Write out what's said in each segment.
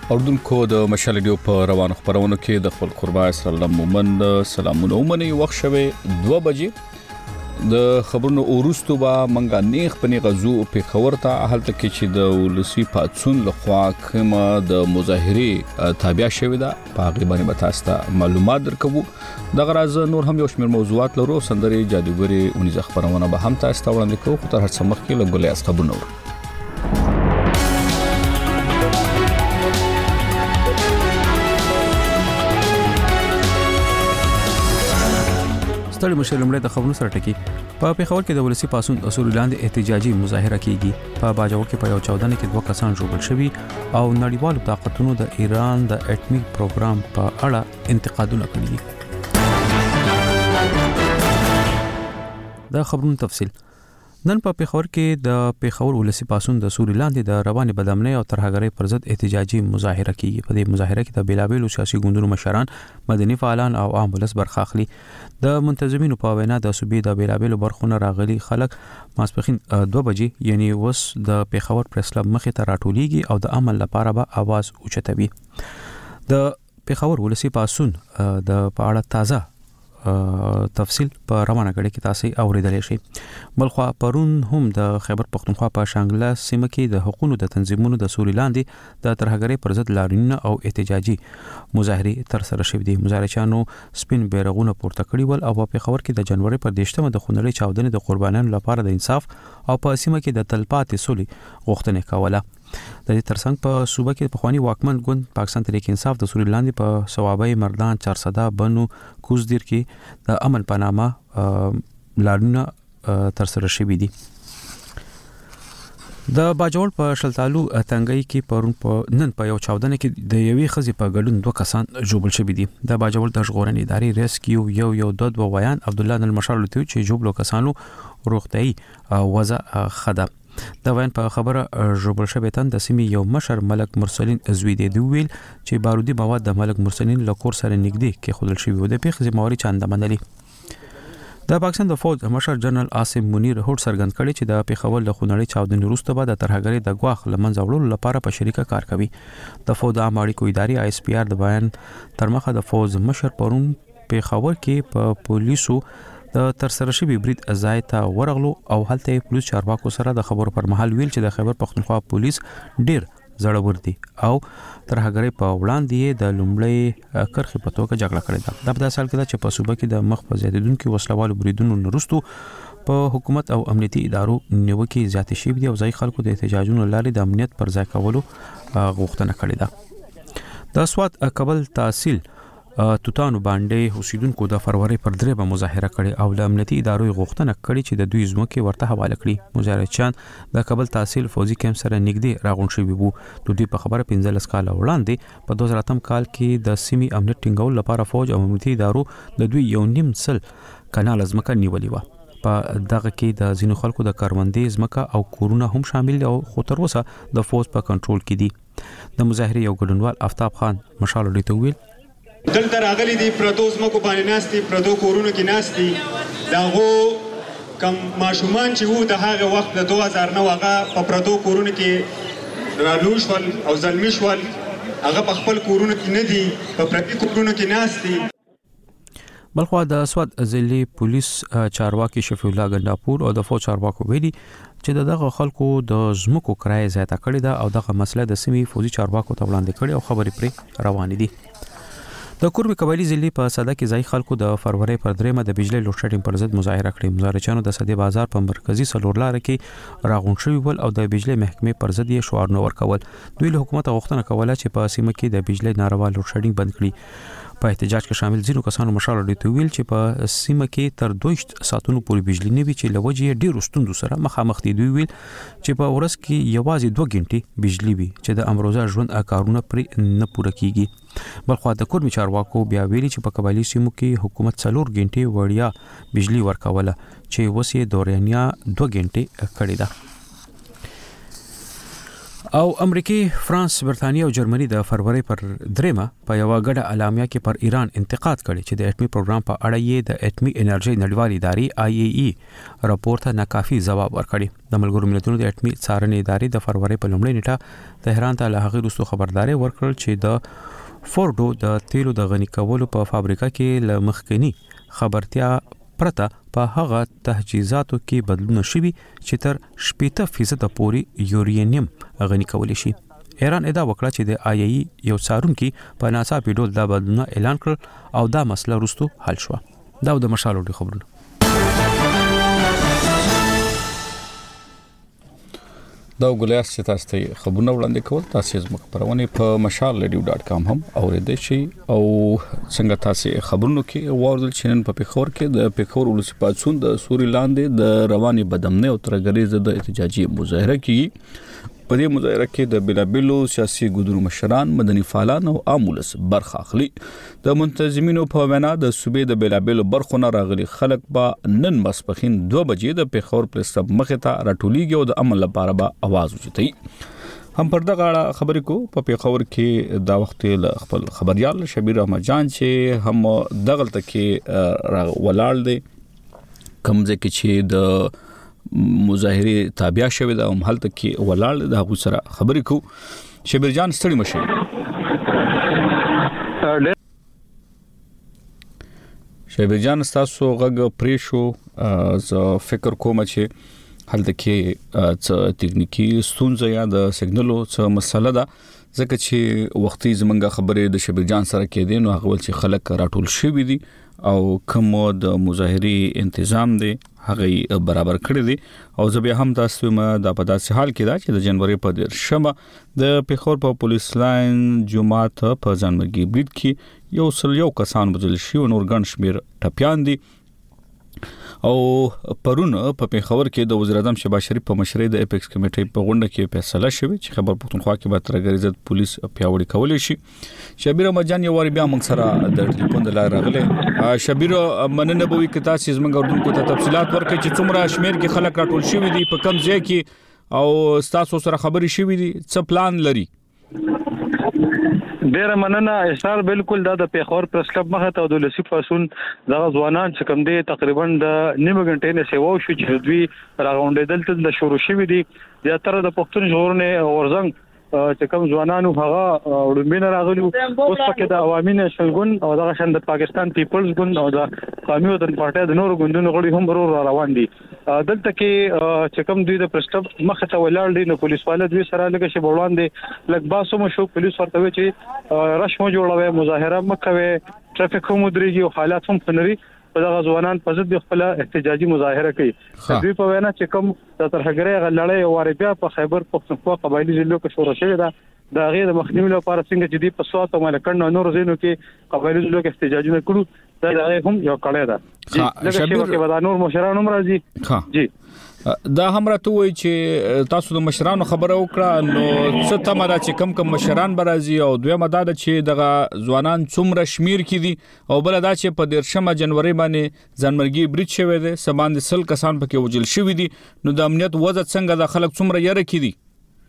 اردوونکو د مشال ریډیو په روانو خبرونو کې د خپل قربا اسر الله مومن سلامونه ومني. وخت شوه 2 بجې د خبرونو اوروستو با منګا نیغ پنی غزو په خبر ته حالت کې چې د ولسی پاتسون لخوا کومه د مظاهره تابع شوې ده په غیبانه متاستا معلومات درکو. د غراز نور هم یو شمېر موضوعات لرو سندري جادوګری اونې خبرونه به هم تاسو ته وړاندې کوو. خو تر هر څه مخکې لګولې اس خبرونه ستړي مشر لمړی د خبرونو سره ټکی په پیښور کې د ولسی پاسون اصول لاندې احتجاجي مظاهره کیږي. په باجوړ کې په یو 14 کې 2 کسان ژوبل شوي او نړیوالو طاقتونو د ایران د اټمی پروګرام په اړه انتقادونه کړي. دا خبرونو تفصیل نن په پیښور کې د پیښور ولسی پاسون د اصول لاندې د رواني بدامنۍ او ترهګرۍ پر ضد احتجاجي مظاهره کیږي. په دې مظاهره کې د بیلابېلو سیاسي ګوندونو مشران، مدني فعالان او عام ولس برخه اخلي. د منتظمینو په وینا د صوبې د بیلابېلو برخونو راغلي خلک ماسپخین 2 بجې یعنی وس د پیښور پریس کلب مخې ته راټولېږي او د عمل لپاره به आवाज اوچتوي. د پیښور ولسی پاسون د پاړه تازه تفصیل په روانه غړي کې تاسو اوریدلې شي. بلخوا پرون هم د خیبر پختونخوا په شانګله سیمه کې د حقوقو د تنظیمونو د سوري لاندې د ترهګرۍ پر ضد لاریونونه او احتجاجي مظاهره تر سره شوې دي. مظاهرچانو سپین بیرغونه پورته کړي ول او په خبر کې د جنوري پر 10مه د خونړۍ چاودنې د قربانیانو لپاره د انصاف او په سیمه کې د تلپاتې سولې غوښتنه کوله. د دې ترڅنګ په صوبه کې په خواني واکمن ګوند پاکستان تحریک انصاف د سوري لاندې په ثوابي مردان 400 بنو کوزدیر کې د امن پنامه لاړونه تر سره شوې دي. د باجوړ په شلتالو تنګي کې پرون په نن په یو 14 کې د یوې خزي په ګډون 2 کسان ژوبل شوي دي. د باجوړ د ژغورنې ادارې ریسکیو یو دود وویان عبد الله نل مشال لته چې ژوبلو کسانو روغتي وضع خده. دا وین په خبره ژوبل شوی تن د سیمې یو مشر ملک مرسلین زوی دی ویل چې بارودي مواد د ملک مرسلین له کور سره نږدې کې خودل شوی و د پیښې ذمہواری چاند منلي. د پاکستان د فوج مشر جنرال عاصم منیر هوټ سرګند کړي چې د پیښور له خونړۍ چاودنې وروسته به د ترهګرۍ د غواخ لمنځه وړلو لپاره په شریکه کار کوي. د فوج عام اړیکو ادارې آی اس پی آر د بیان تر مخه د فوج مشر پرون پیښور کې په پولیسو د تر سره شوی برید ځای ته ورغلو او هلته پولیس چارواکو سره د خبرو پر مهال ویل چې د خیبر پختونخوا پولیس ډیر زړور دي او ترهګرۍ په وړاندې د لومړی کرخې په توګه جګړه کړې ده. د په سال کې چې په صوبه کې د مخ په زیاتیدونکو وسلوالو بریدونو وروسته په حکومت او امنیتي ادارو نیوکې زیاتې شوې دي او ځای خلکو د احتجاجونو لارې د امنیت پر ځای کولو غوښتنه کړې ده. د سوات کابل تحصیل توتانو باندې اوسیدونکو د فروری پر 3 مظاهره کړي او د امنیتي ادارو غوښتنه کړې چې د دوی ځمکې ورته حواله کړي. مظاهرچیان د کابل تحصیل فوزي کیمپ سره نږدې راغون شوي وو. د دوی په خبره 15 کال وړاندې په 2008 کال کې د سیمې امنیت ټینګول لپاره فوج او امنیتي ادارو د دوی یو نیم سل کانال ځمکه نیولې و. په دغه کې د ځینو خلکو د کاروندې ځمکه او کورونه هم شامل او خو تر اوسه د فوج په کنټرول کې دي. د مظاهره یو ګډونوال آفتاب خان مشال لته ویل دلته راغلي دي پردو زمکو باندې ناستي پردو کورونو کې ناستي داغو کم ماشومان چې وو د هغه وخت د 2009 هغه په پردو کورونو کې رالوش ول او زلمی شول هغه په خپل کورونو کې نه دي په پردي کورونو کې ناستي. بلخوا د سواد ضلعي پولیس چارواکي شفیع الله ګنداپور او د فوج چارواکو ویلي چې دغه خلکو د زمکو کرایه زیاته کړې ده او دغه مسله د سیمې فوجي چارواکو ته وړاندې کړي او خبرې پرې روانې دي. د کوربي قبایلی ضلع په صدا کې ځای خلکو د فروری پر 3 د بجلی لوډ شیډینګ پر ضد مظاهره کړې. مظاهرچیانو د صدې بازار په مرکزی سلور لار کې راغون شوي ول او د بجلی محکمې پر ضد یې شعارونه ورکول. دوی له حکومت غوښتنه کوله چې په سیمه کې د بجلی ناروا لوډ شیډینګ بند کړي. په احتجاج کې شامل ځینو کسانو مشال لري ویل چې په سیمه کې تر 2 ساعتونو پورې بجلی نه وي چې لوجې ډیر ستوندو سره مخامخ دي. دوی ویل چې په ورځ کې یوازې 2 غنټې بجلی وي چې د امروزه ژوند کارونه پر نه پوره کیږي. بلخوا د کورمي چارواکو بیا ویلي چې په قبایلی سیمو کې حکومت 4 غنټې وړیا بجلی ورکوله چې وسې دورانیا 2 غنټې کړې ده. او امریکای فرانس برتانیې او جرمني د فروری پر 3 په یو غډه اعلامیه کې پر ایران انتقاد کړي چې د اټومي پروګرام په اړه یې د اټومي انرژي نړیوالې ادارې IAEA راپور ته ناکافي ځواب ورکړي. د ملګرو ملتونو د اټومي څارنې ادارې د فروری په لومړۍ نیټه تهران ته له هغې وروسته خبرداري ورکړل چې د فورډو د تیلو د غني کولو په فابریکه کې له مخکنی خبرتیا پرته په هغه تجهیزاتو کې بدلون شوي چې تر 80% پورې یورانیم غني کول شي. ایران ادعا وکړه چې د IAEA یو څارونکي په ناڅاپي ډول دا بدلون اعلان کړ او دا مسله وروسته حل شوه. دا د مشالو خبرونه. دا ګولیاس چې تاسو ته خبرونه وړاندې کول تاسو زموږ خبرونه په mashalradio.com هم اوریدئ شئ او څنګه تاسو خبرونه کې واردل چینن په پیښور کې د پیښور ولسی پاتسون د سوري لاندې د رواني بدمنه او ترګریزه د احتجاجي مظاهره کې په دې مظاهره کې د بلابلو سیاسي ګوندونو مشران مدني فعالان او عامولس برخه اخلي. د منتظمینو په وینا د صوبې د بلابلو برخو نه راغلي خلک به نن ماسپخین 2 بجې د پیښور پریس کلب مخې ته راټولېږي او د عمل لپاره به आवाज اوچتي. هم پر دغه خبرې کو په پیښور کې دا وخت له خپل خبريال شبیر احمد جان چې هم دغلت کې ولاړ دی کمزه کې چې د مظاهره تابع شوه د حالت کې ولاړ د هغه سره خبرې کو. شبیر جان ستړي مشه. شبیر جان تاسو غږ پرې شو ز فکر کوم چې حالت کې څه ټکنیکی ستونزه یا د سیګنالو څه مسله ده ځکه چې وختي زمونږه خبرې د شبیر جان سره کې دي نو هغه ول چې خلک راټول شوي دي او کوم د مظاهري تنظیم دی هغه برابر کړی دی او زه به هم تاسو ما د په داسې حال کې دا چې د جنوري په 10 د پیښور په پولیس لاین جمعات په ځانمرګي بریټ کې یو کسان بدل شي او نور ګڼ شمیر ټپيان دي او پرون په پیښور کې د وزیر اعظم شهباز شریف په مشرۍ د اپیکس کمیټې په غونډه کې فیصله شوه چې خبر پښتونخوا کې به ترګریزه پولیس پیاوړی کول شي. شبیر مجان یو واری بیا موږ سره د ټلیفون د لار راغله. شبیر مننه به وي کتا چې زمونږ اردوونکو ته تفصيلات ورکړي چې څومره شمیر کې خلک راټول شوي دي په کم ځای کې او تاسو سره خبري شوي دي څه پلان لري. ډیر مننه اشار بالکل دا د پیښور پریس کلب مخه ته د لسی پاسون د ځوانان چې کوم دي تقریبا د نیمه غنټې نه سیوا شو چې دوی راغونډېدل ته د شروع شوي دي زیاتره د پښتون ژغورنې اورزنګ چې کوم ځوانانو هغه وړاندې راغلي اوس پکې د عوامي نېشنل ګوند او د شند پاکستان پیپلز ګوند او د قومي وطن پارټي د نورو ګوندونو غړي هم ورو روان دي. دلته کې چې کوم دوی د پریس کلب مخه ته ولاړ دي نو پولیس والے دوی سره لګه شي وړاندې لګ باسو مو شو پولیس ورته وی چې رشم جوړوي مظاهره مکوي ټرافیک هم درېږي او حالات هم فنري په دغه ځوانان په ضد خپل احتجاجي مظاهره کوي. دوی په وینا چې کوم د ترهګرۍ غلړې واره بیا په خیبر پښتونخوا قبایلی ضلعو کې شروع شوې ده د غیر مخنیوي لپاره څنګه چې دی په سوات او ملکند نور زینو کې قبایلی ضلعو کې احتجاجونه کړو دا هم یو کړه ده. شبیر کې ودا نور مشران هم راځي. جی دا هم راته وای چې تاسو د مشرانو خبره وکړه نو څه تمه دا چې کم مشران برازي او دوی مدد چې دغه ځوانان څومره شمیر کې دي او بل دا چې په 10 جنوري باندې ځانمرګي بریټ شوی دی سباند سل کسان پکې وجل شوی دي نو د امنیت وضع څنګه د خلک څومره یره کې دي.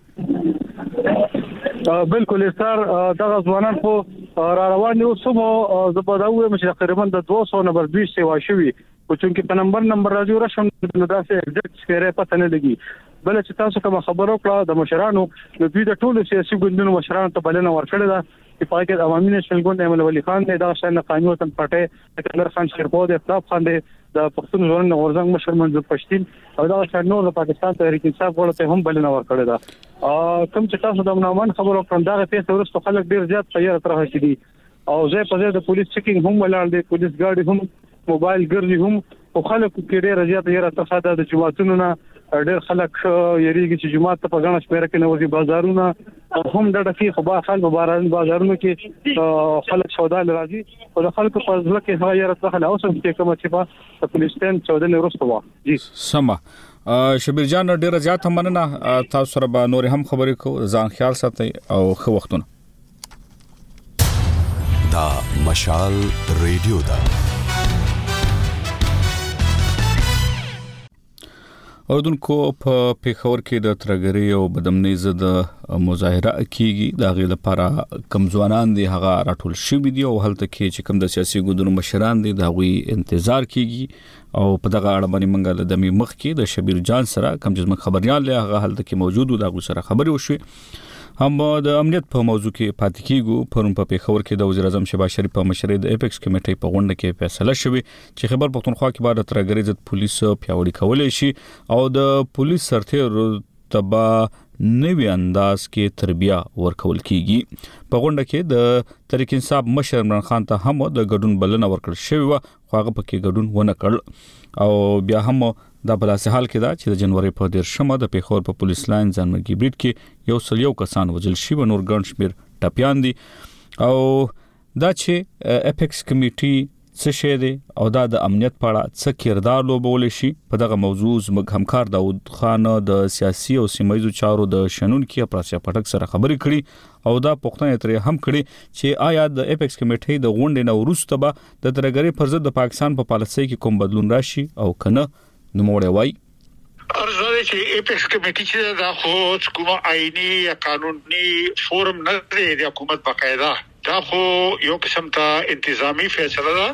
بالکل استار دغه ځوانان په را روان دي سمو زبداوي مشه تقریبا د 200 نمبر 2 سیوا شوی او چې په نمبر راځي راشم نو دا څه ایگزیکټ سپیره پته نه لګي. بل چې تاسو کوم خبرو کړه د مشرانو نو دوی د ټولو سیاسي ګوندونو مشرانو ته بلنه ورکړه ده چې په کې عوامي نېشنل ګوند احمد ولی خان دا شان قانوني وطن پټه کلر خان شیرپور د اختلاف خان د پښتون ژوند اورزنګ مشر منظور پښتين او دا شان نور د پاکستان تحریک انصاف ورته هم بلنه ورکړه ده. کوم چې تاسو د نومن خبرو کړم دا په ورستو خلک ډیر زیات تیار تر هڅه دي او زه په دې د پولیس چیکینګ هم ولاړ دي پولیس ګاډي هم موبایل ګرځي هم او خلک کې ډیر زیات یې راځي د جماعتونو نه ډېر خلک یریږي چې جمعه ته په غاڼه شمیره کې نوځي بازارونه هم د ډکی خو به خلک بازارونو کې خلک سودا لراځي او د خلکو په ځل کې هغه یې راځي او سم کې کوم چې په پولیسټن چودنې ورسته و. جی سما شبیر جان ډیر زیات مننه تاسو سره به نور هم خبرې کو ځان خیال ساتئ او خو وختونه. دا مشال ریډیو دا اوردونکو په پیښور کې د ترګری او بدامنۍ ضد مظاهره کیږي د غیر لپاره کمزوران دي هغه راټول شوی دي او هلته کې چې کوم د سیاسي ګوندونو مشران دي دا غوي انتظار کیږي او په دغه اړه باندې منګل د می مخ کې د شبیر جان سره کوم چې خبريال له هغه هلته کې موجود و دا غو سره خبري وشوي هم د امنیت په موضوع کې پاتې کیږو پرون په پیښور کې د وزیر اعظم شهباز شریف په مشرۍ د اپیکس کمیټې په غونډه کې فیصله شوې چې خیبر پختونخوا کې بعد ترګری ضد پولیس پیاوړي کولای شي او د پولیس سرتیرو تبا نوی انداز کې تربیه ورکول کیږي په غونډه کې د تحریک انصاف مشر عمران خان ته هم د ګډون بلنه ورکړل شوې و خو هغه پکې ګډون ونه کړ او بیا هم دا په داسې حال کې دا چې د جنوري په 13 د پیښور په پولیس لاین ځانمرګي بریټ کې یو کسان وژل شوی و نور ګڼ شمیر ټپيان دي او دا چې اپیکس کمیټي څه شي دي او دا د امنیت په اړه څه کردار لوبول شي په دغه موضوع زموږ همکار داود خان د سیاسي او سیمایي چارو د شنونکو پراسیا پټک سره خبرې کړي او دا پښتنه ترې هم کړي چې آیا د اپیکس کمیټې د غونډې نو وروسته به د ترګری پر ضد د پاکستان په پالیسۍ کې کوم بدلون راشي او کنه نو موړې وای ارزاده چې اپیکس کمیټي چې دا خو کومه آئینی یا قانوني فورم نه دی د حکومت باقاعده دا خو یو قسم ته انتظامی فیصله ده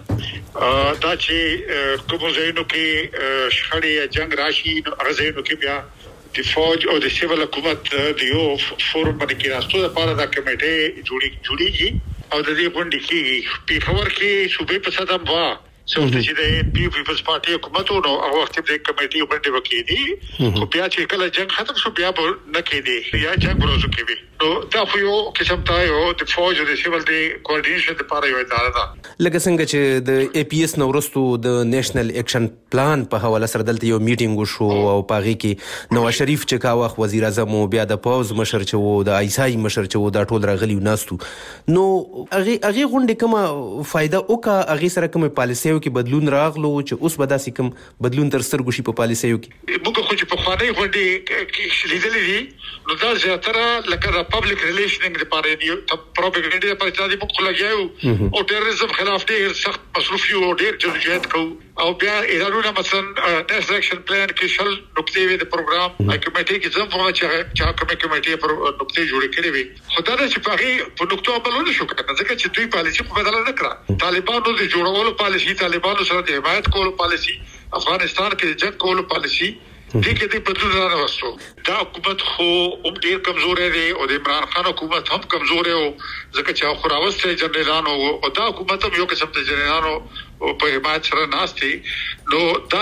دا چې کوم ځایونو کې شخړې جنگ راشي هغه ځایونو کې بیا د فوج او د سیول حکومت د یو فورم باندې کې راستو لپاره دا کمیټه جوړیږي او د دې غونډې کې پیښور کې صوبې په صدم وا څنګه چې د پی پیپلز پارټي حکومت او هغه وخت د کمیټې باندې وکړي خو بیا چې کله جنگ ختم شو بیا نه کېدی یا جنگ ورځو کې نو دا خو یو قسم ته یو د فوج او د سیول د کوارډینیشن لپاره یو اداره ده لکه څنګه چې د ای پی ایس نورستو د نېشنل اکشن پلان په حواله سره دلته یو میټینګ وشو او پاغي کې نواز شریف چې کاوخ وزیر اعظم او بیا د پاوز مشر چې وو د ایسای مشر چې وو دا ټول راغلی وناستو نو هغه غونډه کومه فائدہ وکا هغه سره کومه پالیسیو کې بدلون راغلو چې اوس به داسې کوم بدلون تر سترګو شي په پالیسیو کې موږ خو چې په خواني غونډه کې لیدلې دي نو دا زیاتره لکه پبلک ریلیشنینګ لپاره دی پروپاګاندا لپاره چې موږ خلګیو او ټیرریزم خلاف ډېر سخت مصروف یو ډېر جديت کو او بیا ایرانونه مثلا نېشنل اکشن پلان کې شل نقطې وي د پروګرام کمیټې کې ځم په چې کمیټې پر نقطې جوړې کړې وي خدای چې په نقطو عملونه شو کړه ځکه چې دوی پالیسي په بدل نه کړه طالبانو د جوړولو پالیسي طالبانو سره د حمایت کولو پالیسي افغانستان کې جنگ کولو پالیسي دې کې د بدلون راوستو دا حکومت خو ډېر کمزور دی او د عمران خان حکومت هم کمزور دی ځکه چې خو راوسته جنرالانو او دا حکومت هم یو قسم ته جنرالانو په حمایت سره ناشتي نو دا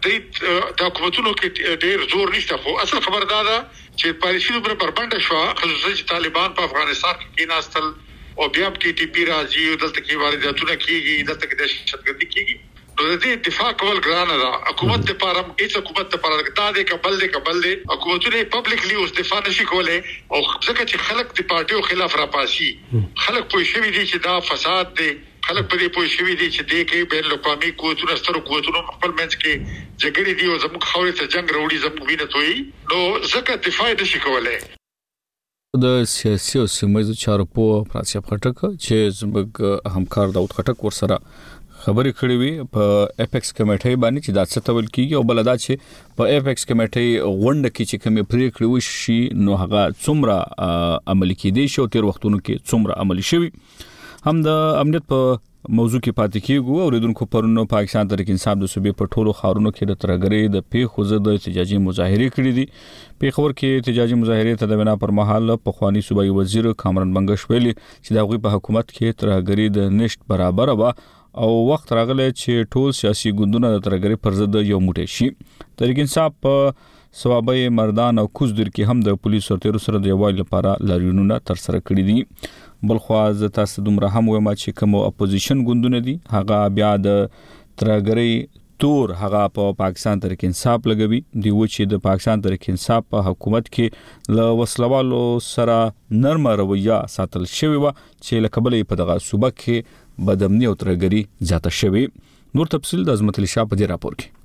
د حکومتونو کې ډېر زور نشته خو اصل خبر دا ده چې پالیسي پر بربنده شو خصوصي طالبان په افغانستان کې ناستل او بیا ټي ټي پی راځي دلته کې وارداتونه کیږي دلته کې دهشتګردي کیږي نو د دفاع کول ګران ده حکومت لپاره هیڅ حکومت لپاره دا د قبل دی حکومتونه پبلکلی اوس دفاع نشي کولای او ځکه چې خلک د پارټیو خلاف راپاسي خلک پوه شوی دي چې دا فساد دی خلک په دې پوه شوی دي چې د کې بین الاقوامي قوتونو ستر قوتونو خپل منځ کې جګړې دي او زموږ خاورې ته جنگ راوړي زموږ وینه توي نو ځکه دفاع نشي کولای د سیاسي او سیمایي چارو په پراسیا پټک چې زموږ همکار داود خټک ورسره خبرې کړې وي په اپیکس کمیټې باندې چې دا څه تول کیږي او بل دا چې په اپیکس کمیټې غونډه کې چې کومې پریکړې وشي نو هغه څومره عملي کېدي شي او تیر وختونو کې څومره عملي شوي هم د امنیت په موضوع کې پاتې کیږو او ریدونکو پرونو پاکستان تحریک انصاف د صوبې په ټولو خارونو کې د ترګری د پیښو ضد احتجاجي مظاهره کړې دي پیښور کې احتجاجي مظاهره ته د بنا پر مهال په خواني صوبایي وزیر کامران بنگش ویلي چې د غوي په حکومت کې ترګری د نشټ برابر و او وخت راغلی چې ټول سیاسي ګوندونه د ترګری پر ضد یو موټی شي تحریک انصاف په صوابه مردان او کوزدر کې هم د پولیسو سرتیرو سره د یووالي لپاره لاریونونه تر سره کړي دي بلخو ز تاسو دومره هم وایم چې کوم اپوزیشن ګوندونه دي هغه بیا د ترګری تور هغه په پاکستان تحریک انصاف لګوي دی و چې د پاکستان تحریک انصاف په حکومت کې ل وسلوالو سره نرمه رویه ساتل شوی و چې لکبلې په دغه صوبه کې بدامني او ترګری زیاته شوی نور تفصیل د عظمت علي شاه په دې راپور کې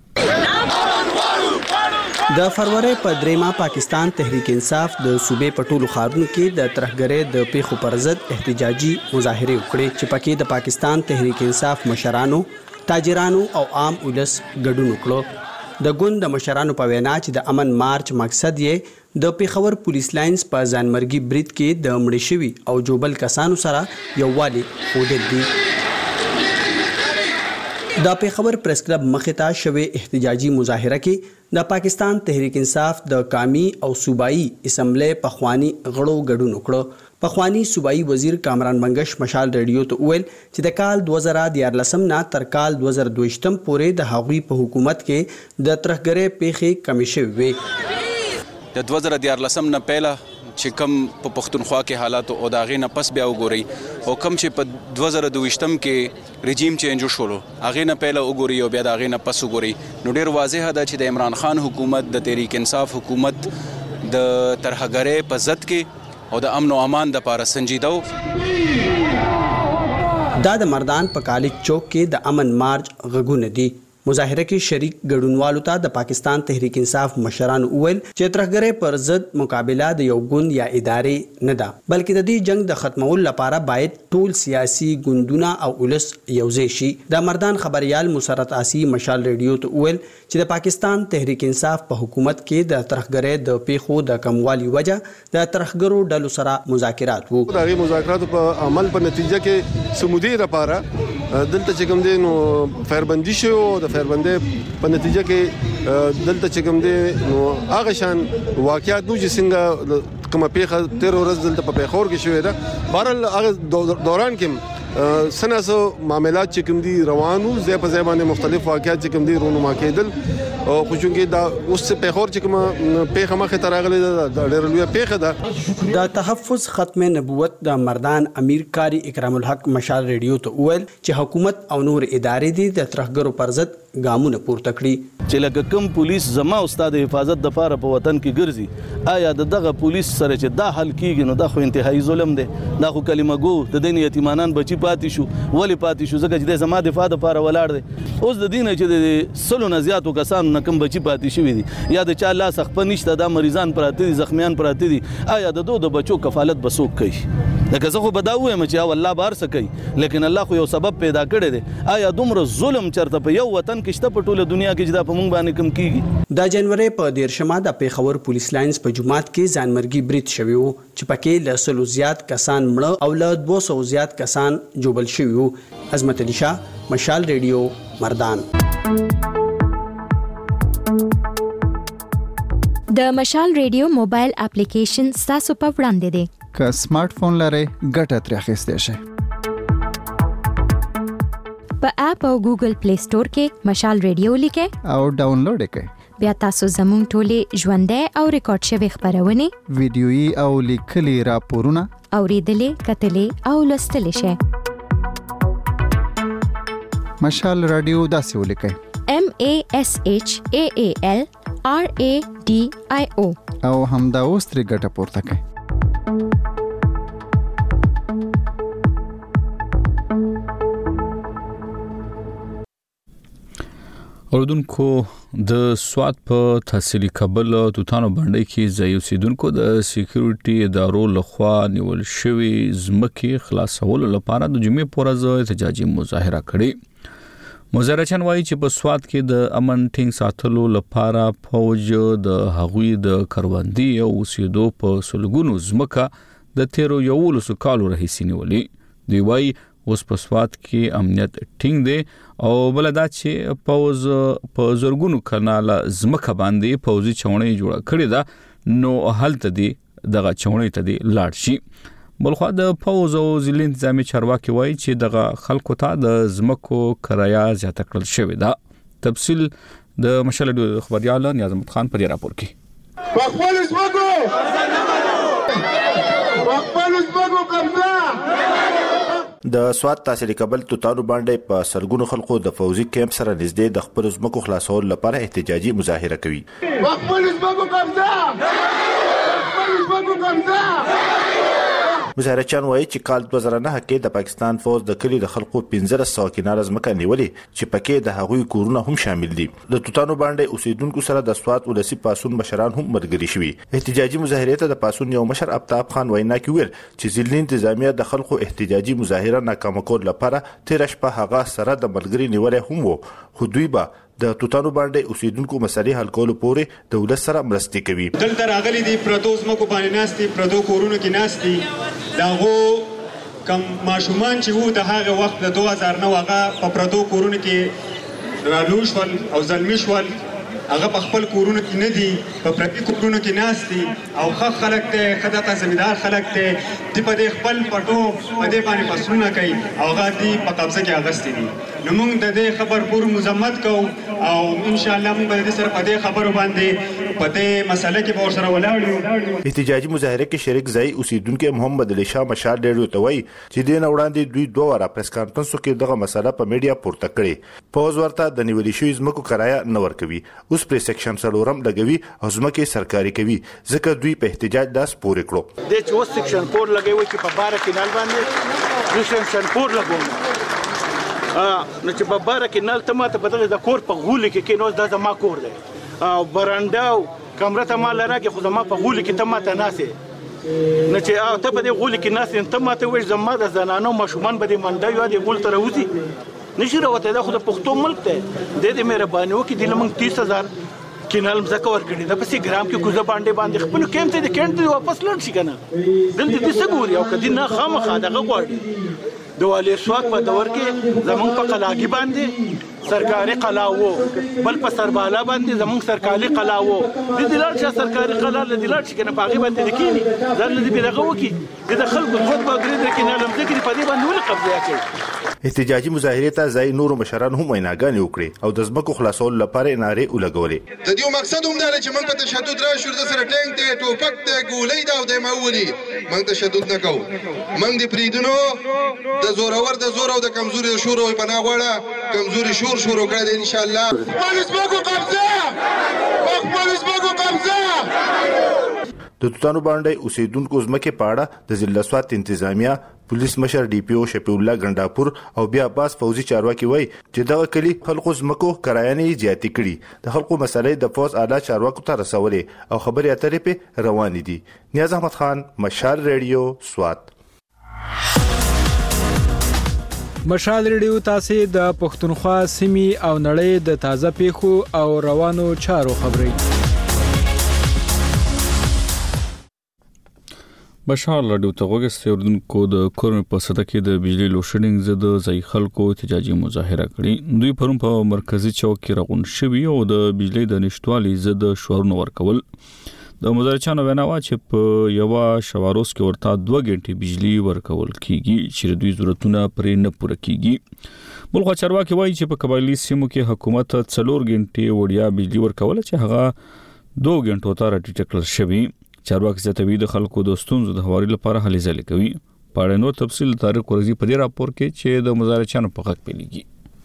د فروری په دریمه پاکستان تحریک انصاف د صوبې په ټولو ښارونو کې د ترهګرۍ د پیښو پر ضد احتجاجي مظاهره وکړې چې پکې د پاکستان تحریک انصاف مشرانو تاجرانو او عام ولس ګډون وکړو د ګوند د مشرانو په وینا چې د امن مارچ مقصد یې د پیښور پولیس لاینز په ځانمرګي برید کې د مړي شوي او جوبل کسانو سره یووالي ښودل دي. د پیښور پریس کلب مخې ته شوې احتجاجي مظاهره کې د پاکستان تحریک انصاف د قومي او صوبایي اسمبلی پخوانی غړو ګډون وکړو. پخوانی صوبایي وزیر کامران منګش مشال ریډیو ته وویل چې د کال 2014 نه تر کال 2022 پورې د هغوی په حکومت کې د ترهګرۍ پیښې کمې شوې وې. د 2014 نه پهله چې کم په پښتونخوا کې حالات او داغې نه پس بیا وګوري او کم چې په 2022 کې رژیم چینج وشولو هغې نه پهله وګوري او بیا د هغې نه پس وګوري نو ډېر واضحه ده چې د عمران خان حکومت د تحریک انصاف حکومت د ترهګرۍ په ضد کې او د امن او امان د پاره سنجیده دا د مردان په کالج چوک کې د امن مارچ غږونه دي. مظاهره کې شریک ګډونوالو ته د پاکستان تحریک انصاف مشرانو وویل چې ترهګرۍ پر ضد مقابله د یو ګوند یا ادارې نه ده بلکې د دې جنگ د ختمولو لپاره باید ټول سیاسي ګوندونه او ولس یوځای شي. د مردان خبريال مسرت آسی مشال ریډیو ته وویل چې د پاکستان تحریک انصاف په حکومت کې د ترهګرۍ د پیښو د کموالي وجه د ترهګرو ډلو سره مذاکرات وو. د مذاکراتو په عمل په نتیجه کې سمودي لپاره دلته چې کوم دي نو فیربندي شو د فیربندۍ په نتیجه کې دلته چې کوم دي نو هغه شان واقعیت نو چې څنګه کومه پیښه 13 ورځ دلته په پیښور کې شوې ده بهرحال هغه دوران کې سناسو معاملات چې کوم دي روانو ځای په ځای باندې مختلف واقعیت چې کوم دي رونما کېدل او خو چونکې دا اوس پیښور چې کومه پیښه مخه ته راغلې ده د ډېر لوی پیښه ده. د تحفظ ختم نبوت د مردان امیر کاری اکرام الحق مشال ریډیو ته وویل چې حکومت او نور ادارې دي د ترهګرو پر ضد ګامونه پورته کړي. چې لکه کوم پولیس زما استاد حفاظت د پاره په وطن کې ګرځي آیا دغه پولیس سره چې دا حل کیږي نو دا خو انتهایی ظلم دی. دا خو کلمه گو د دین یتیمانان بچی پاتې شو ولی پاتې شو ځکه چې د زما دفاع د پاره ولاړ دی. اوس د دین چې د سلو نه زیاتو کسانو نه کوم بچی پاتې شوی دي یا د چا لاس خپل نشته د مریضان پراته دي زخمیان پراته دي آیا د دوه بچو کفالت بسوک کوي. لکه زه خو بداوې چې الله بار سکی لیکن الله خو یو سبب پیدا کړی دی آیا دومره ظلم چرته په یو وطن کې شته په ټوله دنیا کې چې دا په مونږ باندې کم کیږي. د جنوري په 13 د پیښور پولیس لاینز په جمعات کې ځانمرګي برید شوی وو چې پکې له 100 زیات کسان مړه او له 200 زیات کسان جوبل شوی وو. عظمت علي شاه مشال ریډیو مردان. د مشال ریډیو موبایل اپلیکیشن ستاسو په وړاندې دی. که سمارټ فون لرئ ګټه ترې اخیستی شئ. په اپ او ګوګل پلی سٹور کې مشال ریډیو لیکئ او ډاونلوډ یې کړئ. بیا تاسو زموږ ټولې ژوندۍ او ریکارډ شوې خبرونه ویډیويي او لیکلي راپورونه اوریدلې کتلې او لوستلې شئ. مشال رادیو داسې ولیکئ MASHAAL RADIO او همدا اوس ترې ګټه پورته کړئ. اوردونکو د سواد په تحصیلي کابل توتانو باندې کې ځای اوسیدونکو د سکیورټي ادارو لخوا نیول شوی ځمکې خلاصولو لپاره د جمعې په ورځ احتجاجي مظاهره کړې. مظاهرچیان وایي چې په سواد کې د امن ټینګ ساتلو لپاره فوج د هغوی د کروندې او اوسېدو په سلګونو ځمکه د 13 کالو راهیسې نیولې. دوی وایي اوس په سواد کې امنیت ټینګ دی او بل دا چې پوز په زرګونو کاناله ځمکه باندې پوزي چونې جوړه کړې ده نو هلته دی دغه چونې ته دی لاړ شي. بلخوا د پوز او ځل انتظامی چارواکي وایي چې دغه خلکو ته د ځمکو کرایه زیاته کړل شوې ده. تفصیل د مشال خبريال نیاز احمد خان په راپور کې. خپل ځمکو قبضه د سواد تحصیلي کابل توتانو باندې په سرګونو خلکو د فوزي کیمپ سره نږدې د خپل ځمکو خلاصول لپاره احتجاجي مظاهره کوي. خپل ځمکو قبضه مظاهرچیان وایي چې کال 2009 کې د پاکستان فوج د کلی د خلکو 1500 کناره ځمکه نیولې چې پکې د هغوی کورونه هم شامل دي. د توتانو باندې اوسیدونکو سره د سواد ولسی پاسون مشران هم مرګري شوي. احتجاجي مظاهره ته د پاسون یو مشر افتاب خان وینا کې ویل چې ځلین انتظامیه د خلکو احتجاجي مظاهره ناکام کول لپاره تیر شپه هغه سره د مرګري نیولې هم وو خو دوی به د توتانو باندې اوسیدونکو مسلې حل کولو پورې دولت سره مرستې کوي. دلته راغلي دي پردو ځمکو باندې ناستي، پردو کورونو کې ناستي، د هغو کم ماشومان چې وو د هغه وخت د 2009 هغه په پردو کورونو کې رالو شول او زلمی شول، هغه په خپل کورونو کې نه دي، په پردي کورونو کې ناست دي او ښه خلک دی، ښه دغه زمیندار خلک دی، دوی په دې خپل پټو په دې باندې فصلونه کوي او هغه دوی په قبضه کې اخیستي دي. نو موږ د دې خبر پورې مذمت کوو او انشاءالله موږ به د دې سره په دې خبرو باندې په دې مسله کې به ورسره ولاړ یو. احتجاجي مظاهره کې شریک ځای اوسیدونکو محمد علي شاه مشال ډېر ته وایي چې دین وړاندې دوی 2 واره پریس کانفرنسو کې دغه مسله په میډیا پورته کړې. پوز ورته د نیولې شوی ځمکو کرایه نه ورکوي، اوس پر سیکشن 4 لګوي او ځمکې سرکاري کوي، ځکه دوی په احتجاج لاس پورې کړو. د چې اوس سیکشن 4 لګوي چې په بار کې نال باندې سیکشن 4 لګوم نو چې په بار کې نال ته ماته په دغه د کور په غولي کې نو د ما کور دی او برانډاو کمره ته ما لره کې خو زما په غولي کې ته ماته ناسې نو چې ته په دې غولي کې ناسې ته ماته وې زما د زنانو ماشومان به دې منډه یو دې غول ته راوځي نشي راوته دا خو د پښتو ملک ته د دې مهرباني وکړي د لمن 30000 کینال مزکه ورکړي د پسې ګرام کې کوزه باندې خپل کېم ته د کېنټ واپس لړ شي کنه دلته دې سګوري او کدي نه خامخا دغه غواړي د والي سواک په دور کې زمونږ په قلاګي باندې سرکاري قلاوو بل په سربالا باندې زمونږ سرکاري قلاوو د دلار چې سرکاري قلا له دلار چې کنه باغي باندې دکینی دا له دې دغه وکی د خلکو خود په ګرځي کې نه لمزه کې په دې باندې ولې قبضه کوي. احتجاجي مظاهره ته ځای نور مشران هم ویناګانې وکړي او د ځمکو خلاصول لپاره نارې ولګولې. د دې مقصد هم دا چې موږ په تشدد راشو د سره ټینګ دی ټوپک دی ګولۍ دا او د ماولي موږ تشدد نه کوو، موږ د پریدونو د زورور د زور او د کمزوري شور او پناه غواړه کمزوري شور شروع کړی دی ان شاء الله. پولیس باغو قبضه پولیس باغو قبضه. د توتانو باندې اوسیدونکو ځمکې پاړه د ضلع سوات انتظامیه پولیس مشر ډي پی او شفیع الله ګنداپور او بیا عباس فوزي چارواکي وایي چې دغه کلی خلکو ځمکو کرایانې زیاتې کړي، د خلکو مسلې د فوز اعلی چارواکو ته رسولې او خبرې اترې په روانې دي. نیاز احمد خان، مشال ریډیو، سوات. مشال ریډیو تاسو د پښتونخوا سیمې او نړۍ د تازه پیښو او روانو چارو خبري. مشال ریډیو ته وګورئ اردوونکو د کورن په سطح کې د بجلی لوډشډینګ زده ځای خلکو احتجاجي مظاهره کړې. دوی پرون په مرکزی چوک کې راغون شوي او د بجلی د نشټوالي زده شورونه ورکول. د مزارچانو ویناوه چې په یو شواروس کې ورته 2 غنټې بجلی ورکول کیږي چې دوی ضرورتونه پرې نه پوره کیږي. بلخو چارواکي وایي چې په قبایلی سیمو کې حکومت 4 غنټې وړیا بجلی ورکول چې هغه 2 غنټو ته راټیټ کړل شوی. چارواکي زتوی د خلکو د ستونزو د هواري لپاره هلې ځلې کوي. په نور تفصیل طارق ورزي په دې راپور کې چې د مزارچانو په حق پیلېږي.